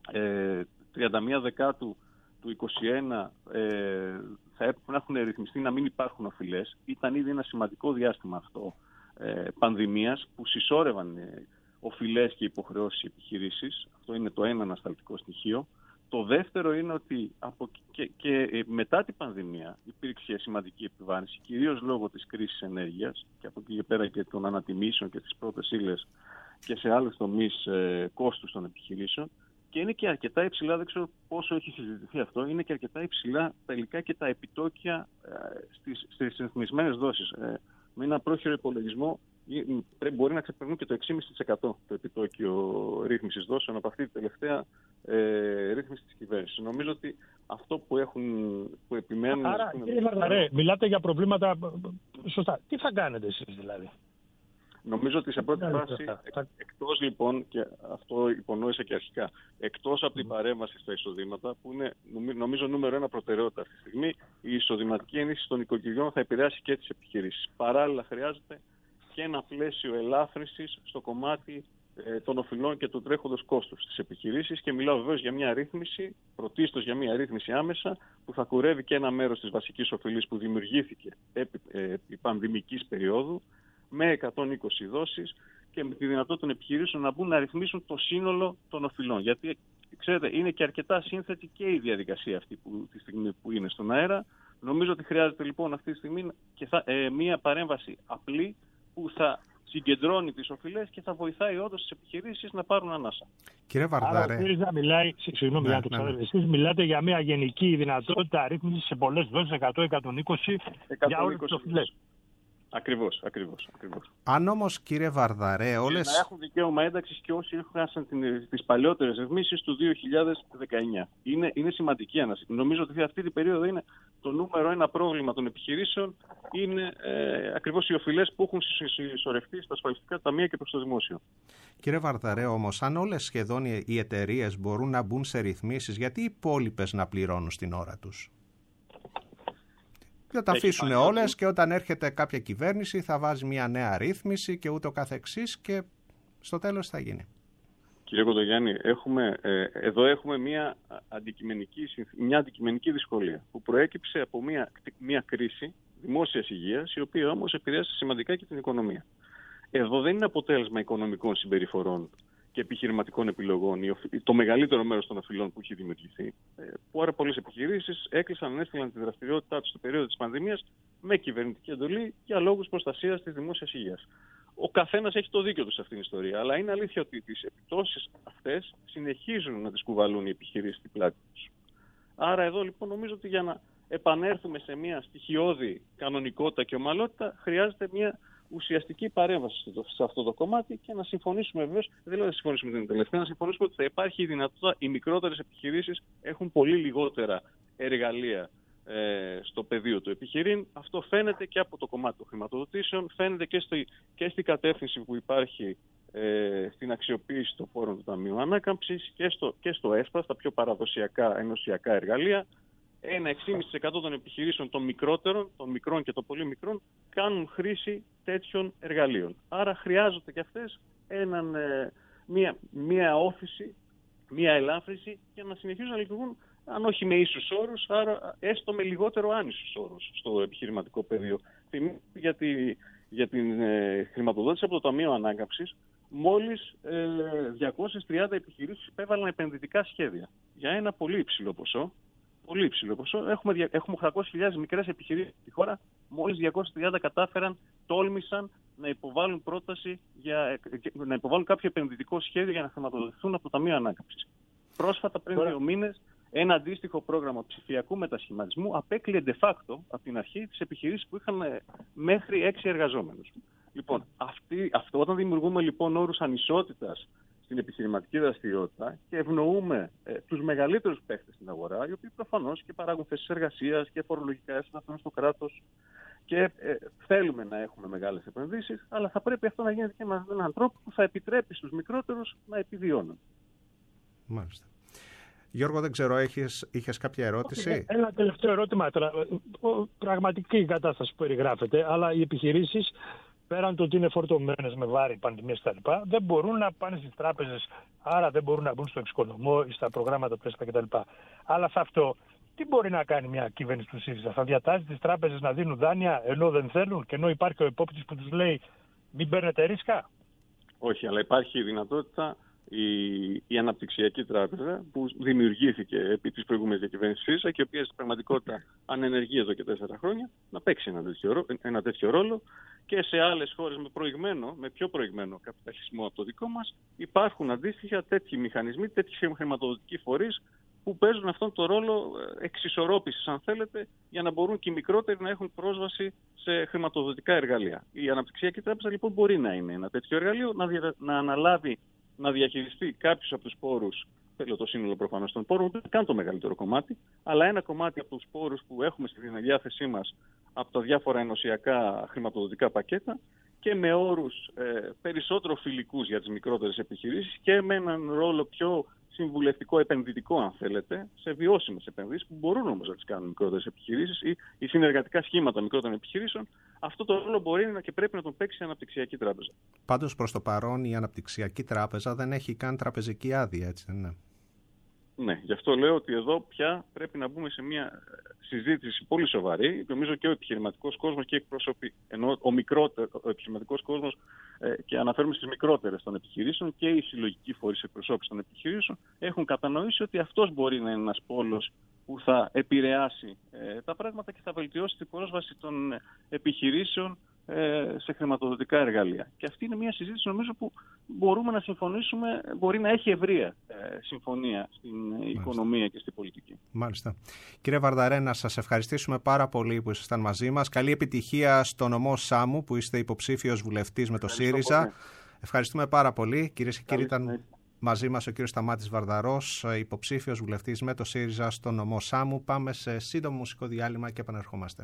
D: ε, τριάντα μία Δεκάτου του είκοσι ένα ε, θα έπρεπε να έχουν ρυθμιστεί να μην υπάρχουν οφειλές. Ήταν ήδη ένα σημαντικό διάστημα αυτό ε, πανδημίας που συσσόρευαν ε, οφειλές και υποχρεώσεις επιχειρήσεις. Αυτό είναι το ένα ανασταλτικό στοιχείο. Το δεύτερο είναι ότι από και, και μετά την πανδημία υπήρξε σημαντική επιβάρυνση, κυρίως λόγω της κρίσης ενέργειας και από εκεί και πέρα και των ανατιμήσεων και τις πρώτες ύλες και σε άλλους τομείς ε, κόστους των επιχειρήσεων. Και είναι και αρκετά υψηλά, δεν ξέρω πόσο έχει συζητηθεί αυτό, είναι και αρκετά υψηλά τελικά και τα επιτόκια ε, στις, στις ρυθμισμένες δόσεις. Ε, με ένα πρόχειρο υπολογισμό πρέπει, μπορεί να ξεπερνούν και το έξι κόμμα πέντε τοις εκατό το επιτόκιο ρύθμισης δόσεων από αυτή τη τελευταία ε, ρύθμιση της κυβέρνησης. Νομίζω ότι αυτό που, έχουν, που επιμένουν...
B: Άρα, κύριε Βαρδαρέ, μιλάτε για προβλήματα... Σωστά. Τι θα κάνετε εσείς δηλαδή?
D: Νομίζω ότι σε πρώτη φάση, εκτός λοιπόν, και αυτό υπονόησα και αρχικά, εκτός από την παρέμβαση στα εισοδήματα, που είναι νομίζω νούμερο ένα προτεραιότητα αυτή τη στιγμή, η εισοδηματική ενίσχυση των οικοκυριών θα επηρεάσει και τις επιχειρήσεις. Παράλληλα χρειάζεται και ένα πλαίσιο ελάφρυνσης στο κομμάτι ε, των οφειλών και του τρέχοντος κόστους στις επιχειρήσεις, και μιλάω βεβαίως για μια ρύθμιση, πρωτίστως για μια ρύθμιση άμεσα, που θα κουρεύει και ένα μέρος της βασικής οφειλής που δημιουργήθηκε επί, ε, επί πανδημικής περίοδου, με εκατόν είκοσι δόσεις και με τη δυνατότητα των επιχειρήσεων να μπουν να ρυθμίσουν το σύνολο των οφειλών. Γιατί, ξέρετε, είναι και αρκετά σύνθετη και η διαδικασία αυτή που, τη στιγμή που είναι στον αέρα. Νομίζω ότι χρειάζεται λοιπόν αυτή τη στιγμή και θα, ε, μια παρέμβαση απλή που θα συγκεντρώνει τις οφειλές και θα βοηθάει όντως τις επιχειρήσεις να πάρουν ανάσα.
A: Κύριε Βαρδαρέ.
B: Άρα, να μιλάει, συγγνώμη, ναι, ναι, ναι. Εσείς μιλάτε για μια γενική δυνατότητα ρύθμισης σε πολλές δόσεις, εκατό με εκατόν είκοσι για όλες τις οφειλές.
D: Ακριβώς, ακριβώς, ακριβώς.
A: Αν όμως, κύριε Βαρδαρέ, όλες...
D: Να έχουν δικαίωμα ένταξης και όσοι έχασαν τις παλιότερες ρυθμίσεις του δύο χιλιάδες δεκαεννιά. Είναι, είναι σημαντική ανασύγκριση. Νομίζω ότι αυτή την περίοδο είναι το νούμερο ένα πρόβλημα των επιχειρήσεων, είναι ε, ακριβώς οι οφειλές που έχουν συσσωρευτεί στα ασφαλιστικά ταμεία και προς το δημόσιο.
A: Κύριε Βαρδαρέ, όμως, αν όλες σχεδόν οι εταιρείες μπορούν να μπουν σε ρυθμίσεις, γιατί οι υπόλοιπες να πληρώνουν στην ώρα τους? Θα τα αφήσουν όλες και όταν έρχεται κάποια κυβέρνηση θα βάζει μια νέα ρύθμιση και ούτω καθεξής και στο τέλος θα γίνει.
D: Κύριε Κοντογιάννη, έχουμε, ε, εδώ έχουμε μια αντικειμενική, μια αντικειμενική δυσκολία που προέκυψε από μια, μια κρίση δημόσιας υγείας, η οποία όμως επηρέασε σημαντικά και την οικονομία. Εδώ δεν είναι αποτέλεσμα οικονομικών συμπεριφορών και επιχειρηματικών επιλογών το μεγαλύτερο μέρος των οφειλών που έχει δημιουργηθεί. Πάρα πολλές επιχειρήσεις έκλεισαν, έστειλαν τη δραστηριότητά τους στην περίοδο της πανδημίας με κυβερνητική εντολή για λόγους προστασίας της δημόσιας υγείας. Ο καθένας έχει το δίκιο του σε αυτήν την ιστορία, αλλά είναι αλήθεια ότι τις επιπτώσεις αυτές συνεχίζουν να τις κουβαλούν οι επιχειρήσεις στην πλάτη τους. Άρα εδώ λοιπόν νομίζω ότι για να επανέλθουμε σε μια στοιχειώδη κανονικότητα και ομαλότητα χρειάζεται μια ουσιαστική παρέμβαση σε αυτό το κομμάτι και να συμφωνήσουμε βεβαίως, δεν λέω να συμφωνήσουμε την τελευταία, να συμφωνήσουμε ότι θα υπάρχει η δυνατότητα, οι μικρότερες επιχειρήσεις έχουν πολύ λιγότερα εργαλεία ε, στο πεδίο του επιχειρήν. Αυτό φαίνεται και από το κομμάτι των χρηματοδοτήσεων, φαίνεται και, στο, και στην κατεύθυνση που υπάρχει ε, στην αξιοποίηση των πόρων του Ταμείου Ανάκαμψης και στο, και στο ΕΣΠΑ, στα πιο παραδοσιακά ενωσιακά εργαλεία. Ένα έξι κόμμα πέντε τοις εκατό των επιχειρήσεων των μικρότερων, των μικρών και των πολύ μικρών, κάνουν χρήση τέτοιων εργαλείων. Άρα χρειάζονται και αυτές έναν, ε, μία, μία όθηση, μία ελάφρυνση για να συνεχίζουν να λειτουργούν, αν όχι με ίσους όρους, άρα έστω με λιγότερο άνισους όρους στο επιχειρηματικό πεδίο. Για, τη, για την ε, χρηματοδότηση από το Ταμείο Ανάκαμψης, μόλις ε, διακόσιες τριάντα επιχειρήσεις υπέβαλαν επενδυτικά σχέδια για ένα πολύ υψηλό ποσό. Πολύ υψηλό ποσό. Έχουμε, έχουμε οχτακόσιες χιλιάδες μικρές επιχειρήσεις στη χώρα. Μόλις διακόσιες τριάντα κατάφεραν, τόλμησαν να υποβάλουν πρόταση για, να υποβάλουν κάποιο επενδυτικό σχέδιο για να χρηματοδοτηθούν από το Ταμείο Ανάκαμψης. Πρόσφατα, πριν Τώρα... δύο μήνες, ένα αντίστοιχο πρόγραμμα ψηφιακού μετασχηματισμού απέκλειε de facto από την αρχή τις επιχειρήσεις που είχαν μέχρι έξι εργαζόμενους. Λοιπόν, αυτή, αυτό, όταν δημιουργούμε λοιπόν όρους ανισότητας στην επιχειρηματική δραστηριότητα και ευνοούμε ε, τους μεγαλύτερους παίκτες στην αγορά, οι οποίοι προφανώς και παράγουν θέσεις εργασίας και φορολογικά έσοδα στο κράτος και ε, θέλουμε να έχουμε μεγάλες επενδύσεις, αλλά θα πρέπει αυτό να γίνεται και με έναν τρόπο που θα επιτρέπει στους μικρότερους να επιβιώνουν.
A: Μάλιστα. Γιώργο, δεν ξέρω, έχεις, είχες κάποια ερώτηση?
B: Ένα τελευταίο ερώτημα τώρα. Πραγματική κατάσταση που περιγράφεται, αλλά οι επιχειρήσεις, πέραν το ότι είναι φορτωμένες με βάρη, πανδημίες κτλ., δεν μπορούν να πάνε στις τράπεζες, άρα δεν μπορούν να μπουν στο εξοικονομώ ή στα προγράμματα ΠΕΣΠΑ κτλ. Αλλά σε αυτό, τι μπορεί να κάνει μια κυβέρνηση του ΣΥΡΙΖΑ? Θα διατάζει τις τράπεζες να δίνουν δάνεια ενώ δεν θέλουν και ενώ υπάρχει ο επόπτης που τους λέει μην παίρνετε ρίσκα?
D: Όχι, αλλά υπάρχει η δυνατότητα η, η Αναπτυξιακή Τράπεζα που δημιουργήθηκε επί της προηγούμενης διακυβέρνησης ΣΥΡΙΖΑ και η οποία στην πραγματικότητα ανενεργεί εδώ και τέσσερα χρόνια, να παίξει ένα τέτοιο, ένα τέτοιο ρόλο. Και σε άλλες χώρες με προηγμένο, με πιο προηγμένο καπιταλισμό από το δικό μας, υπάρχουν αντίστοιχα τέτοιοι μηχανισμοί, τέτοιοι χρηματοδοτικοί φορείς που παίζουν αυτόν τον ρόλο εξισορρόπησης, αν θέλετε, για να μπορούν και οι μικρότεροι να έχουν πρόσβαση σε χρηματοδοτικά εργαλεία. Η Αναπτυξιακή Τράπεζα λοιπόν μπορεί να είναι ένα τέτοιο εργαλείο, να, δια, να αναλάβει, να διαχειριστεί κάποιους από τους πόρους, θέλω το σύνολο προφανώς των πόρων, δεν καν το μεγαλύτερο κομμάτι, αλλά ένα κομμάτι από τους πόρους που έχουμε στη διάθεσή μας από τα διάφορα ενωσιακά χρηματοδοτικά πακέτα και με όρους ε, περισσότερο φιλικούς για τις μικρότερες επιχειρήσεις και με έναν ρόλο πιο συμβουλευτικό, επενδυτικό αν θέλετε, σε βιώσιμες επενδύσεις που μπορούν όμως να τις κάνουν μικρότερες επιχειρήσεις ή, ή συνεργατικά σχήματα μικρότερων επιχειρήσεων. Αυτό το ρόλο μπορεί να και πρέπει να τον παίξει η Αναπτυξιακή Τράπεζα.
A: Πάντως προς το παρόν η Αναπτυξιακή Τράπεζα δεν έχει καν τραπεζική άδεια, έτσι δεν είναι?
D: Ναι, γι' αυτό λέω ότι εδώ πια πρέπει να μπούμε σε μια συζήτηση πολύ σοβαρή. Νομίζω και ο επιχειρηματικός κόσμος και οι εκπρόσωποι, ενώ ο, μικρότερο, ο επιχειρηματικός κόσμος ε, και αναφέρουμε στις μικρότερες των επιχειρήσεων και οι συλλογικοί φορείς εκπροσώπηση των επιχειρήσεων έχουν κατανοήσει ότι αυτός μπορεί να είναι ένας πόλος που θα επηρεάσει ε, τα πράγματα και θα βελτιώσει την πρόσβαση των επιχειρήσεων σε χρηματοδοτικά εργαλεία. Και αυτή είναι μια συζήτηση νομίζω που μπορούμε να συμφωνήσουμε, μπορεί να έχει ευρεία ε, συμφωνία στην Μάλιστα. οικονομία και στην πολιτική.
A: Μάλιστα. Κύριε Βαρδαρέ, να σας ευχαριστήσουμε πάρα πολύ που ήσασταν μαζί μας. Καλή επιτυχία στο νομό Σάμου που είστε υποψήφιος βουλευτής με το ΣΥΡΙΖΑ. Πολύ. Ευχαριστούμε πάρα πολύ. Κυρίες και κύριοι, ήταν μαζί μας ο κύριος Σταμάτης Βαρδαρός, υποψήφιος βουλευτής με το ΣΥΡΙΖΑ στο νομό Σάμου. Πάμε σε σύντομο μουσικό διάλειμμα και επανερχόμαστε.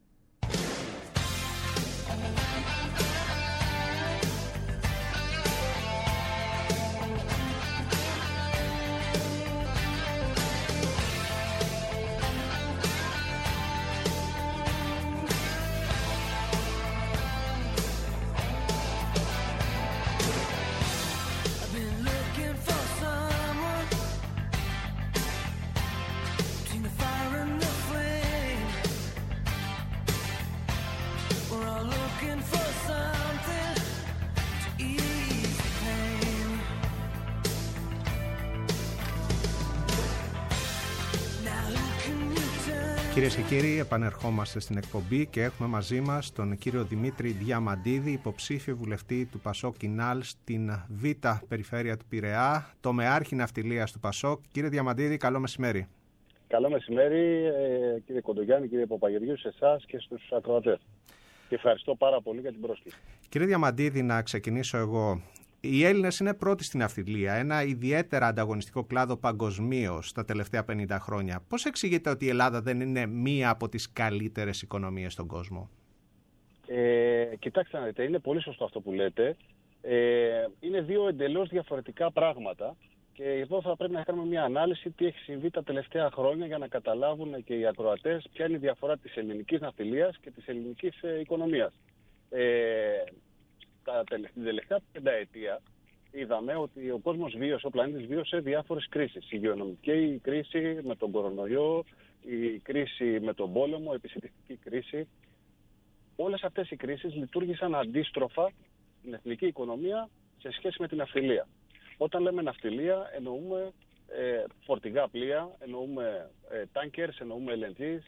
A: Κυρίες και κύριοι, επανερχόμαστε στην εκπομπή και έχουμε μαζί μας τον κύριο Δημήτρη Διαμαντίδη, υποψήφιο βουλευτή του Πασόκ Κινάλ στην Β' Περιφέρεια του Πειραιά, τομεάρχη ναυτιλίας του Πασόκ. Κύριε Διαμαντίδη, καλό μεσημέρι.
E: Καλό μεσημέρι, κύριε Κοντογιάννη, κύριε Παπαγεωργίου, σε εσάς και στους ακροατές. Και ευχαριστώ πάρα πολύ για την πρόσκληση.
A: Κύριε Διαμαντίδη, να ξεκινήσω εγώ. Οι Έλληνες είναι πρώτοι στην ναυτιλία, ένα ιδιαίτερα ανταγωνιστικό κλάδο παγκοσμίως τα τελευταία πενήντα χρόνια. Πώς εξηγείτε ότι η Ελλάδα δεν είναι μία από τις καλύτερες οικονομίες στον κόσμο?
E: Ε, κοιτάξτε να δείτε, είναι πολύ σωστό αυτό που λέτε. Ε, είναι δύο εντελώς διαφορετικά πράγματα και εδώ θα πρέπει να κάνουμε μια ανάλυση τι έχει συμβεί τα τελευταία χρόνια για να καταλάβουν και οι ακροατές ποια είναι η διαφορά της ελληνικής ναυτιλίας και της ελληνικής ε, οικονομίας. Ε, Την τελευταία πενταετία είδαμε ότι ο κόσμος βίωσε, ο πλανήτης βίωσε διάφορες κρίσεις. Η υγειονομική κρίση με τον κορονοϊό, η κρίση με τον πόλεμο, η επισητιστική κρίση. Όλες αυτές οι κρίσεις λειτουργήσαν αντίστροφα στην εθνική οικονομία σε σχέση με την ναυτιλία. Όταν λέμε ναυτιλία εννοούμε ε, φορτηγά πλοία, εννοούμε ε, tankers, εννοούμε ελ εν τζι,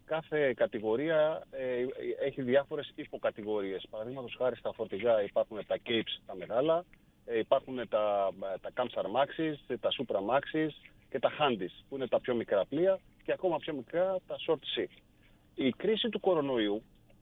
E: κάθε κατηγορία ε, έχει διάφορες υποκατηγορίες. Παραδείγματος χάρη στα φορτηγά υπάρχουν τα Capes τα μεγάλα, ε, υπάρχουν τα, τα Kamsar Maxis, τα Supra Maxis και τα Handys που είναι τα πιο μικρά πλοία και ακόμα πιο μικρά τα Short Sea. Η κρίση του κορονοϊού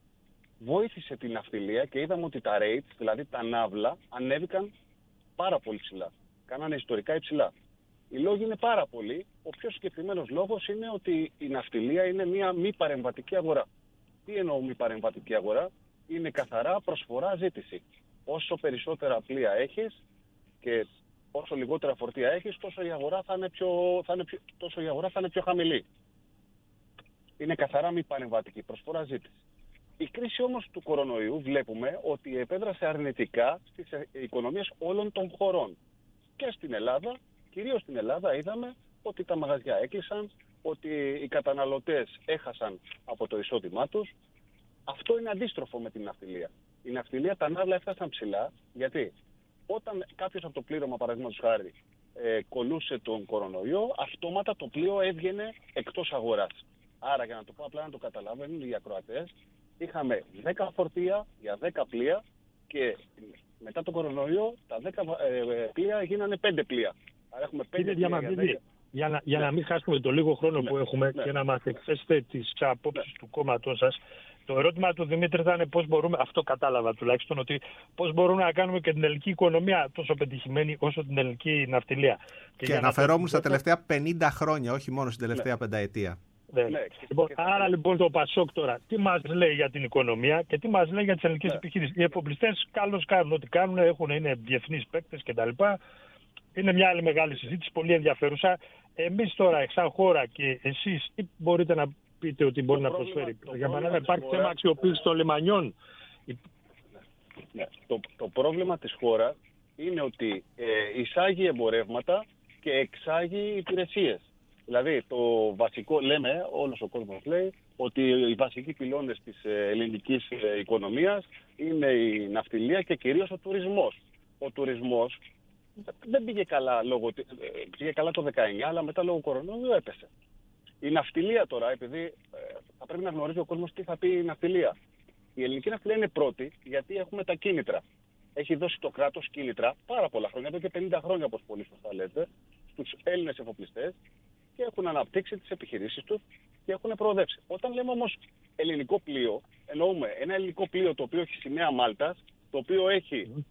E: βοήθησε την ναυτιλία και είδαμε ότι τα rates, δηλαδή τα ναύλα, ανέβηκαν πάρα πολύ ψηλά. Κάνανε ιστορικά υψηλά. Οι λόγοι είναι πάρα πολλοί. Ο πιο συγκεκριμένος λόγος είναι ότι η ναυτιλία είναι μια μη παρεμβατική αγορά. Τι εννοώ μη παρεμβατική αγορά? Είναι καθαρά προσφορά-ζήτηση. Όσο περισσότερα πλοία έχεις και όσο λιγότερα φορτία έχεις, τόσο η αγορά θα είναι πιο, θα είναι πιο, τόσο η αγορά θα είναι πιο χαμηλή. Είναι καθαρά μη παρεμβατική προσφορά-ζήτηση. Η κρίση όμως του κορονοϊού βλέπουμε ότι επέδρασε αρνητικά στις οικονομίες όλων των χωρών. Και στην Ελλάδα, κυρίως στην Ελλάδα, είδαμε ότι τα μαγαζιά έκλεισαν, ότι οι καταναλωτές έχασαν από το εισόδημά τους. Αυτό είναι αντίστροφο με την ναυτιλία. Η ναυτιλία, τα ναύλα έφτασαν ψηλά, γιατί όταν κάποιος από το πλήρωμα, παραδείγματος χάρη, ε, κολούσε τον κορονοϊό, αυτόματα το πλοίο έβγαινε εκτός αγοράς. Άρα, για να το πω απλά να το καταλάβουν οι ακροατές, είχαμε δέκα φορτία για δέκα πλοία και μετά τον κορονοϊό τα δέκα ε, πλοία γίνανε πέντε πλοία. Άρα έχουμε πέντε πλοία για δέκα.
B: Για να, για ναι. να μην χάσουμε το λίγο χρόνο ναι. που έχουμε ναι. και να μας εκθέσετε τις απόψεις ναι. του κόμματός σας, το ερώτημα του Δημήτρη ήταν πώς μπορούμε, αυτό κατάλαβα τουλάχιστον, ότι πώς μπορούμε να κάνουμε και την ελληνική οικονομία τόσο πετυχημένη όσο την ελληνική ναυτιλία. Και,
A: και αναφερόμουν στα τελευταία πενήντα χρόνια, όχι μόνο στην τελευταία ναι. πενταετία.
B: Ναι. Ναι. Λοιπόν, άρα λοιπόν το Πασόκ τώρα τι μας λέει για την οικονομία και τι μας λέει για τις ελληνικές ναι. επιχειρήσεις? Οι εφοπλιστές καλώς κάνουν ό,τι κάνουν, έχουν, είναι διεθνείς παίκτες κτλ. Είναι μια άλλη μεγάλη συζήτηση, πολύ ενδιαφέρουσα. Εμείς τώρα, σαν χώρα και εσείς, τι μπορείτε να πείτε ότι μπορεί το να πρόβλημα, προσφέρει? Για παράδειγμα, υπάρχει χώρα... θέμα αξιοποίησης των λιμανιών.
E: Ναι. Ναι. Το, το πρόβλημα της χώρας είναι ότι ε, εισάγει εμπορεύματα και εξάγει υπηρεσίες. Δηλαδή, το βασικό, λέμε, όλος ο κόσμος λέει, ότι οι βασικοί πυλώνες της ελληνικής οικονομίας είναι η ναυτιλία και κυρίως ο τουρισμός. Ο τουρισμός δεν πήγε καλά, λόγω, πήγε καλά το δεκαεννιά, αλλά μετά λόγω κορονοϊού έπεσε. Η ναυτιλία τώρα, επειδή θα πρέπει να γνωρίζει ο κόσμος τι θα πει η ναυτιλία. Η ελληνική ναυτιλία είναι πρώτη, γιατί έχουμε τα κίνητρα. Έχει δώσει το κράτος κίνητρα πάρα πολλά χρόνια, εδώ και πενήντα χρόνια, όπως πολύ σωστά λέτε, στους Έλληνες εφοπλιστές και έχουν αναπτύξει τις επιχειρήσεις τους και έχουν προοδεύσει. Όταν λέμε όμως ελληνικό πλοίο, εννοούμε ένα ελληνικό πλοίο το οποίο έχει σημαία Μάλτας, το οποίο έχει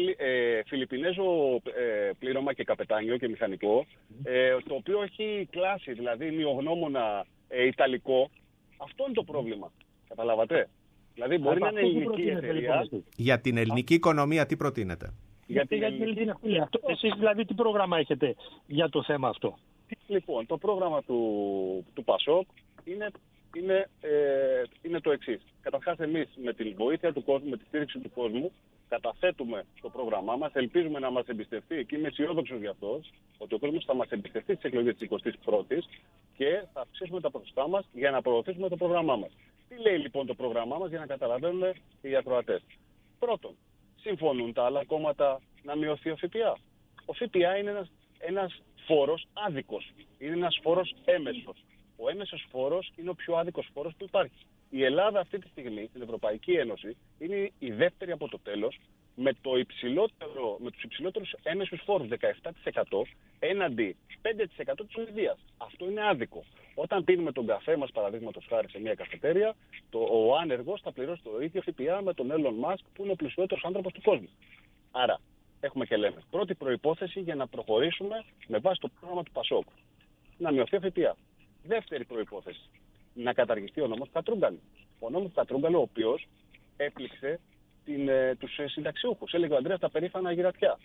E: ε, Φιλιππινέζο ε, πλήρωμα και καπετάνιο και μηχανικό, ε, το οποίο έχει κλάση, δηλαδή μειογνώμονα ε, ιταλικό. Αυτό είναι το πρόβλημα. Καταλάβατε? Δηλαδή μπορεί να είναι ελληνική εταιρεία.
A: Για την ελληνική οικονομία τι προτείνετε?
B: Για την ελληνική ναυτιλία. Εσείς δηλαδή τι πρόγραμμα έχετε για το θέμα αυτό?
E: Λοιπόν, το πρόγραμμα του, του Πασόκ είναι, είναι, ε, είναι το εξής. Καταρχάς, εμείς με την βοήθεια του κόσμου, με τη στήριξη του κόσμου, καταθέτουμε το πρόγραμμά μας. Ελπίζουμε να μας εμπιστευτεί και είμαι αισιόδοξος γι' αυτό, ότι ο κόσμος θα μας εμπιστευτεί στις εκλογές της εικοστής πρώτης και θα αυξήσουμε τα ποσοστά μας για να προωθήσουμε το πρόγραμμά μας. Τι λέει λοιπόν το πρόγραμμά μας για να καταλαβαίνουν οι ακροατές? Πρώτον, συμφωνούν τα άλλα κόμματα να μειωθεί ο ΦΠΑ? Ο ΦΠΑ είναι ένας, ένας φόρος άδικος. Είναι ένας φόρος έμεσος. Ο έμεσος φόρος είναι ο πιο άδικος φόρος που υπάρχει. Η Ελλάδα αυτή τη στιγμή στην Ευρωπαϊκή Ένωση είναι η δεύτερη από το τέλος με, το υψηλότερο, με τους υψηλότερους έμεσους φόρους δεκαεπτά τοις εκατό έναντι πέντε τοις εκατό της Σουηδίας. Αυτό είναι άδικο. Όταν πίνουμε τον καφέ μας, παραδείγματος χάρη σε μια καφετέρια, το, ο άνεργος θα πληρώσει το ίδιο ΦΠΑ με τον Elon Musk που είναι ο πλουσιότερος άνθρωπος του κόσμου. Άρα, έχουμε και λέμε, πρώτη προϋπόθεση για να προχωρήσουμε με βάση το πρόγραμμα του Πασόκ. Να μειωθεί ο ΦΠΑ. Δεύτερη προϋπόθεση. Να καταργηθεί ο νόμος Κατρούγκαλου. Ο νόμος Κατρούγκαλου, ο οποίος έπληξε την, ε, τους ε, συνταξιούχους. Έλεγε ο Ανδρέας τα περήφανα γυρατιά.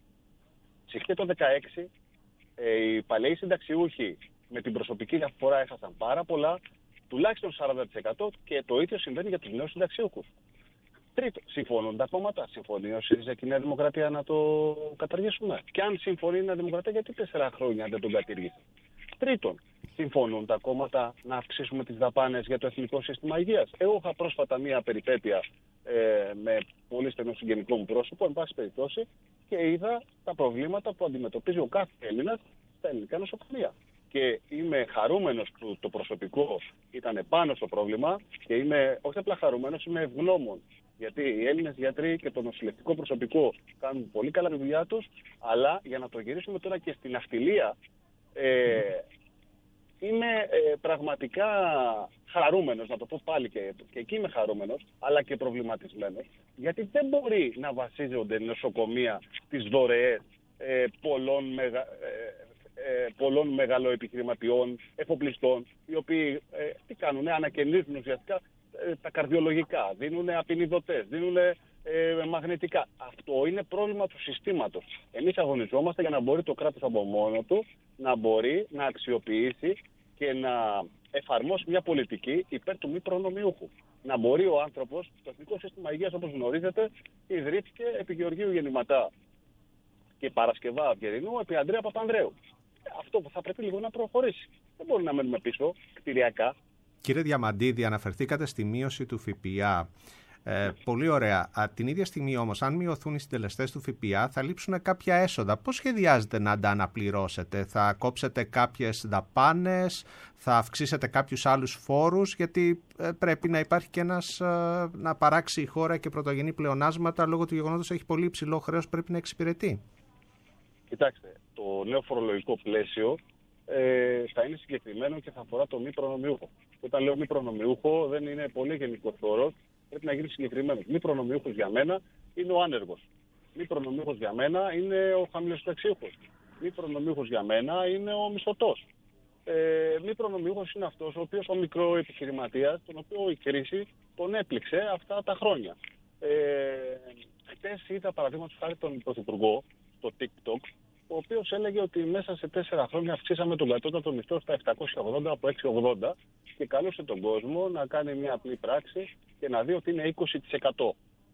E: Συχτέ το δεκαέξι, ε, οι παλαιοί συνταξιούχοι με την προσωπική διαφορά έχασαν πάρα πολλά, τουλάχιστον σαράντα τοις εκατό, και το ίδιο συμβαίνει για τους νέους συνταξιούχους. Τρίτο, συμφωνούν τα κόμματα? Συμφωνεί ο ΣΥΡΙΖΑ και η Νέα Δημοκρατία να το καταργήσουμε? Και αν συμφωνεί η Νέα Δημοκρατία, γιατί τέσσερα χρόνια δεν τον κατήργησε? Τρίτον, συμφωνούν τα κόμματα να αυξήσουμε τις δαπάνες για το Εθνικό Σύστημα Υγείας? Εγώ είχα πρόσφατα μία περιπέτεια ε, με πολύ στενό συγγενικό μου πρόσωπο, εν πάση περιπτώσει, και είδα τα προβλήματα που αντιμετωπίζει ο κάθε Έλληνας στα ελληνικά νοσοκομεία. Και είμαι χαρούμενος που το προσωπικό ήταν πάνω στο πρόβλημα και είμαι όχι απλά χαρούμενος, είμαι ευγνώμων. Γιατί οι Έλληνες γιατροί και το νοσηλευτικό προσωπικό κάνουν πολύ καλά τη δουλειά τους, αλλά για να το γυρίσουμε τώρα και στην ναυτιλία, ε, είμαι ε, πραγματικά χαρούμενος, να το πω πάλι και, και εκεί είμαι χαρούμενος, αλλά και προβληματισμένος, γιατί δεν μπορεί να βασίζονται νοσοκομεία στις δωρεές ε, πολλών, μεγα, ε, ε, πολλών μεγαλοεπιχειρηματιών, εφοπλιστών, οι οποίοι ε, τι κάνουν, ανακαινίζουν ουσιαστικά ε, τα καρδιολογικά, δίνουν απεινιδωτές, δίνουν ε, μαγνητικά. Αυτό είναι πρόβλημα του συστήματος. Εμείς αγωνιζόμαστε για να μπορεί το κράτος από μόνο του να μπορεί να αξιοποιήσει και να εφαρμόσει μια πολιτική υπέρ του μη προνομιούχου. Να μπορεί ο άνθρωπος, το Εθνικό Σύστημα Υγείας, όπως γνωρίζετε, ιδρύθηκε επί Γεωργίου Γεννηματά και Παρασκευά Αυγερινού επί Ανδρέα Παπανδρέου. Αυτό θα πρέπει λίγο να προχωρήσει. Δεν μπορεί να μένουμε πίσω κτηριακά.
A: Κύριε Διαμαντίδη, αναφερθήκατε στη μείωση του ΦΠΑ. Ε, πολύ ωραία. Α, την ίδια στιγμή όμως, αν μειωθούν οι συντελεστές του ΦΠΑ, θα λείψουν κάποια έσοδα. Πώς σχεδιάζετε να τα αναπληρώσετε? Θα κόψετε κάποιες δαπάνες, θα αυξήσετε κάποιους άλλους φόρους? Γιατί ε, πρέπει να υπάρχει και ένας, ε, να παράξει η χώρα και πρωτογενή πλεονάσματα λόγω του γεγονότος ότι έχει πολύ υψηλό χρέος, πρέπει να εξυπηρετεί.
E: Κοιτάξτε, το νέο φορολογικό πλαίσιο ε, θα είναι συγκεκριμένο και θα αφορά το μη προνομιούχο. Όταν λέω μη προνομιούχο, δεν είναι πολύ γενικός όρος. Πρέπει να γίνει συγκεκριμένο. Μη προνομιούχος για μένα είναι ο άνεργος. Μη προνομιούχος για μένα είναι ο χαμηλοσυνταξιούχος. Μη προνομιούχος για μένα είναι ο μισθωτός. Ε, μη προνομιούχος είναι αυτός ο οποίος ο μικροεπιχειρηματίας, τον οποίο η κρίση τον έπληξε αυτά τα χρόνια. Ε, χτες είδα παραδείγματος χάρη τον Πρωθυπουργό στο TikTok, ο οποίος έλεγε ότι μέσα σε τέσσερα χρόνια αυξήσαμε τον κατώτατο μισθό στα επτακόσια ογδόντα από εξακόσια ογδόντα και καλούσε τον κόσμο να κάνει μια απλή πράξη και να δει ότι είναι είκοσι τοις εκατό.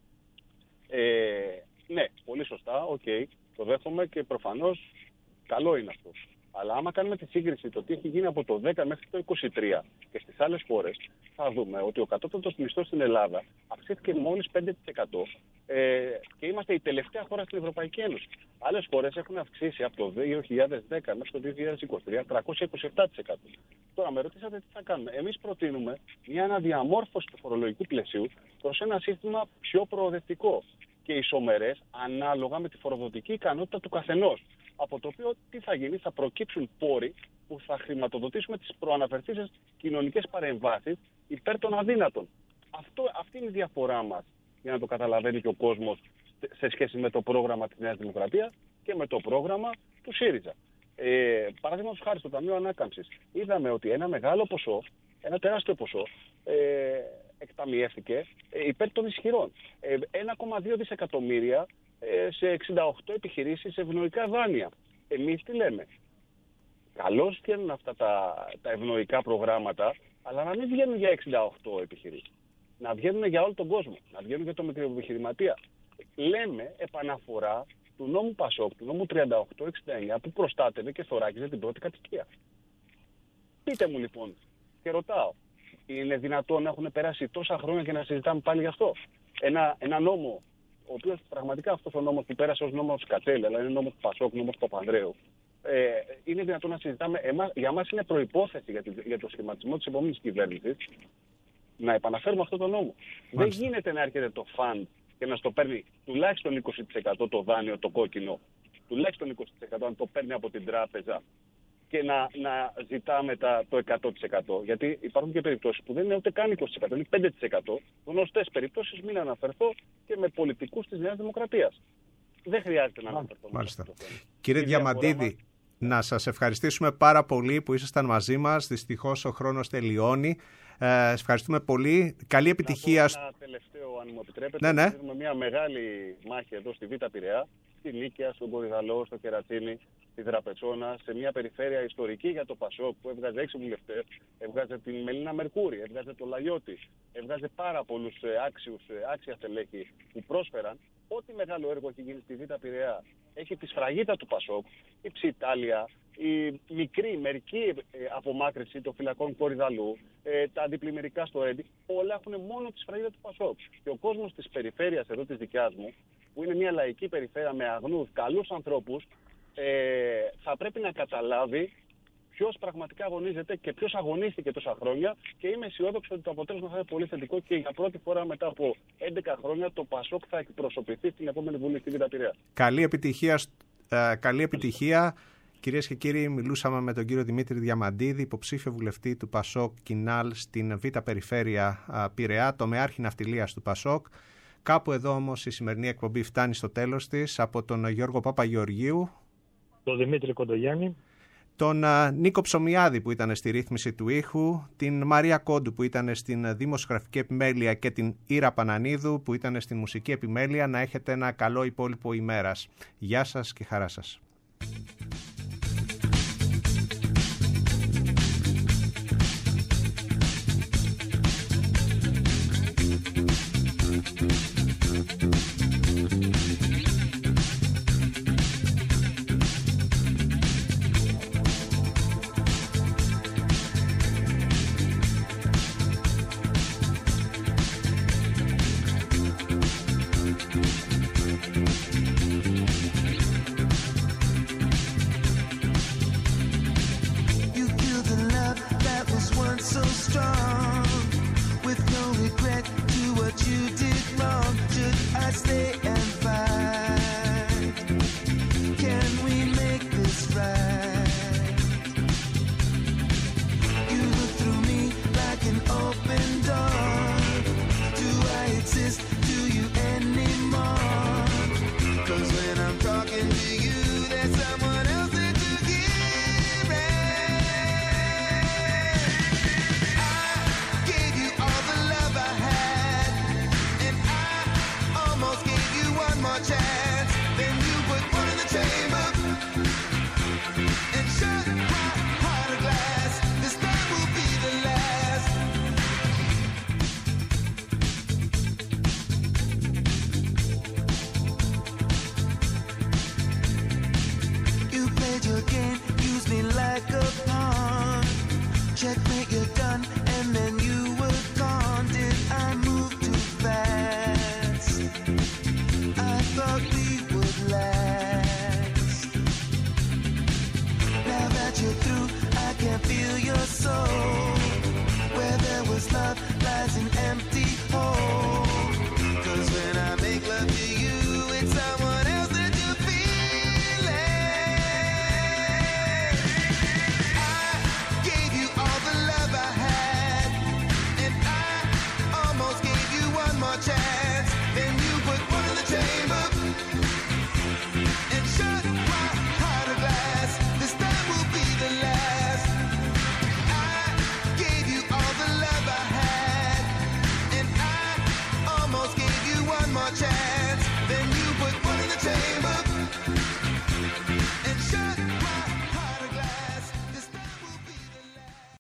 E: Ε, ναι, πολύ σωστά, οκ, okay, το δέχομαι και προφανώς καλό είναι αυτό. Αλλά άμα κάνουμε τη σύγκριση το τι έχει γίνει από το δέκα μέχρι το είκοσι τρία και στις άλλες χώρες, θα δούμε ότι ο κατώτατος μισθός στην Ελλάδα αυξήθηκε μόλις πέντε τοις εκατό ε, και είμαστε η τελευταία χώρα στην Ευρωπαϊκή Ένωση. Άλλες χώρες έχουν αυξήσει από το δύο χιλιάδες δέκα μέχρι το δύο χιλιάδες είκοσι τρία τριακόσια είκοσι επτά τοις εκατό. Τώρα με ρωτήσατε τι θα κάνουμε. Εμείς προτείνουμε μια αναδιαμόρφωση του φορολογικού πλαισίου προς ένα σύστημα πιο προοδευτικό και ισομερές ανάλογα με τη φοροδοτική ικανότητα του καθενός. Από το οποίο τι θα γίνει, θα προκύψουν πόροι που θα χρηματοδοτήσουμε τις προαναφερθήσεις κοινωνικές παρεμβάσεις υπέρ των αδύνατων. Αυτό, αυτή είναι η διαφορά μας, για να το καταλαβαίνει και ο κόσμος, σε σχέση με το πρόγραμμα της Νέας Δημοκρατίας και με το πρόγραμμα του ΣΥΡΙΖΑ. Ε, Παραδείγματος χάρη στο Ταμείο Ανάκαμψης, είδαμε ότι ένα μεγάλο ποσό, ένα τεράστιο ποσό, ε, εκταμιεύτηκε ε, υπέρ των ισχυρών. Ε, ένα κόμμα δύο δισεκατομμύρια σε εξήντα οκτώ επιχειρήσεις ευνοϊκά δάνεια. Εμείς τι λέμε? Καλώς βγαίνουν αυτά τα, τα ευνοϊκά προγράμματα, αλλά να μην βγαίνουν για εξήντα οκτώ επιχειρήσεις. Να βγαίνουν για όλο τον κόσμο. Να βγαίνουν για το μικροεπιχειρηματία. Λέμε επαναφορά του νόμου Πασόκ, του νόμου τριάντα οκτώ εξήντα εννιά, που προστάτευε και θωράκιζε την πρώτη κατοικία. Πείτε μου λοιπόν, και ρωτάω, είναι δυνατόν να έχουν περάσει τόσα χρόνια και να συζητάμε πάλι γι' αυτό? Ένα, ένα νόμο, ο οποίος πραγματικά αυτός ο νόμος που πέρασε ως νόμος Κατέλη, αλλά είναι νόμος του Πασόκ, νόμος του Παπανδρέου, ε, είναι δυνατόν να συζητάμε? Εμάς, για μας είναι προϋπόθεση για, τη, για το σχηματισμό της επόμενης κυβέρνησης να επαναφέρουμε αυτό το νόμο. Μάλιστα. Δεν γίνεται να έρχεται το φαντ και να στο παίρνει τουλάχιστον είκοσι τοις εκατό το δάνειο, το κόκκινο, τουλάχιστον είκοσι τοις εκατό αν το παίρνει από την τράπεζα, και να, να ζητάμε τα, το εκατό τοις εκατό. Γιατί υπάρχουν και περιπτώσεις που δεν είναι ούτε καν είκοσι τοις εκατό, είναι πέντε τοις εκατό. Γνωστές περιπτώσεις, μην αναφερθώ, και με πολιτικούς της Νέας Δημοκρατίας. Δεν χρειάζεται να αναφερθώ.
A: Μάλιστα. Κύριε Διαμαντίδη, να σας ευχαριστήσουμε πάρα πολύ που ήσασταν μαζί μας. Δυστυχώς ο χρόνος τελειώνει. Ε, σας ευχαριστούμε πολύ. Καλή επιτυχία.
E: Να ένα τελευταίο, αν μου επιτρέπετε.
A: Ναι, ναι.
E: Έχουμε μια μεγάλη μάχη εδώ στη Β' Πειραιά, στη Νίκαια, στον Κορυδαλό, στο Κερατσίνι, στη Δραπετσόνα, σε μια περιφέρεια ιστορική για το Πασόκ, που έβγαζε έξι βουλευτές, έβγαζε την Μελίνα Μερκούρη, έβγαζε το Λαγιώτη, έβγαζε πάρα πολλούς άξιους, άξια στελέχη που πρόσφεραν. Ό,τι μεγάλο έργο έχει γίνει στη Β' Πειραιά έχει τη σφραγίδα του Πασόκ, η Ψιτάλια, η μικρή, μερική απομάκρυνση των φυλακών Κορυδαλού, τα αντιπλημμυρικά στο Έντι, όλα έχουν μόνο τη σφραγίδα του Πασόκ. Και ο κόσμος της περιφέρειας εδώ της δικιάς μου, που είναι μια λαϊκή περιφέρεια με αγνούς, καλούς ανθρώπους, ε, θα πρέπει να καταλάβει ποιος πραγματικά αγωνίζεται και ποιος αγωνίστηκε τόσα χρόνια. Και είμαι αισιόδοξο ότι το αποτέλεσμα θα είναι πολύ θετικό και για πρώτη φορά μετά από έντεκα χρόνια το Πασόκ θα εκπροσωπηθεί στην επόμενη Βουλή στη Β' Πειραιά.
A: Καλή επιτυχία. Ε, καλή επιτυχία. Κυρίες και κύριοι, μιλούσαμε με τον κύριο Δημήτρη Διαμαντίδη, υποψήφιο βουλευτή του Πασόκ Κινάλ στην Β' Περιφέρεια Πειραιά, τομεάρχη ναυτιλίας του Πασόκ. Κάπου εδώ όμως η σημερινή εκπομπή φτάνει στο τέλος της. Από τον Γιώργο Παπαγεωργίου,
B: τον Δημήτρη Κοντογιάννη,
A: τον uh, Νίκο Ψωμιάδη που ήταν στη ρύθμιση του ήχου, την Μαρία Κόντου που ήταν στην δημοσιογραφική επιμέλεια και την Ήρα Πανανίδου που ήταν στην μουσική επιμέλεια. Να έχετε ένα καλό υπόλοιπο ημέρας. Γεια σας και χαρά σας.
F: Checkmate, you're done, and then you were gone. Did I move too fast? I thought we would last. Now that you're through, I can feel your soul. Where there was love lies in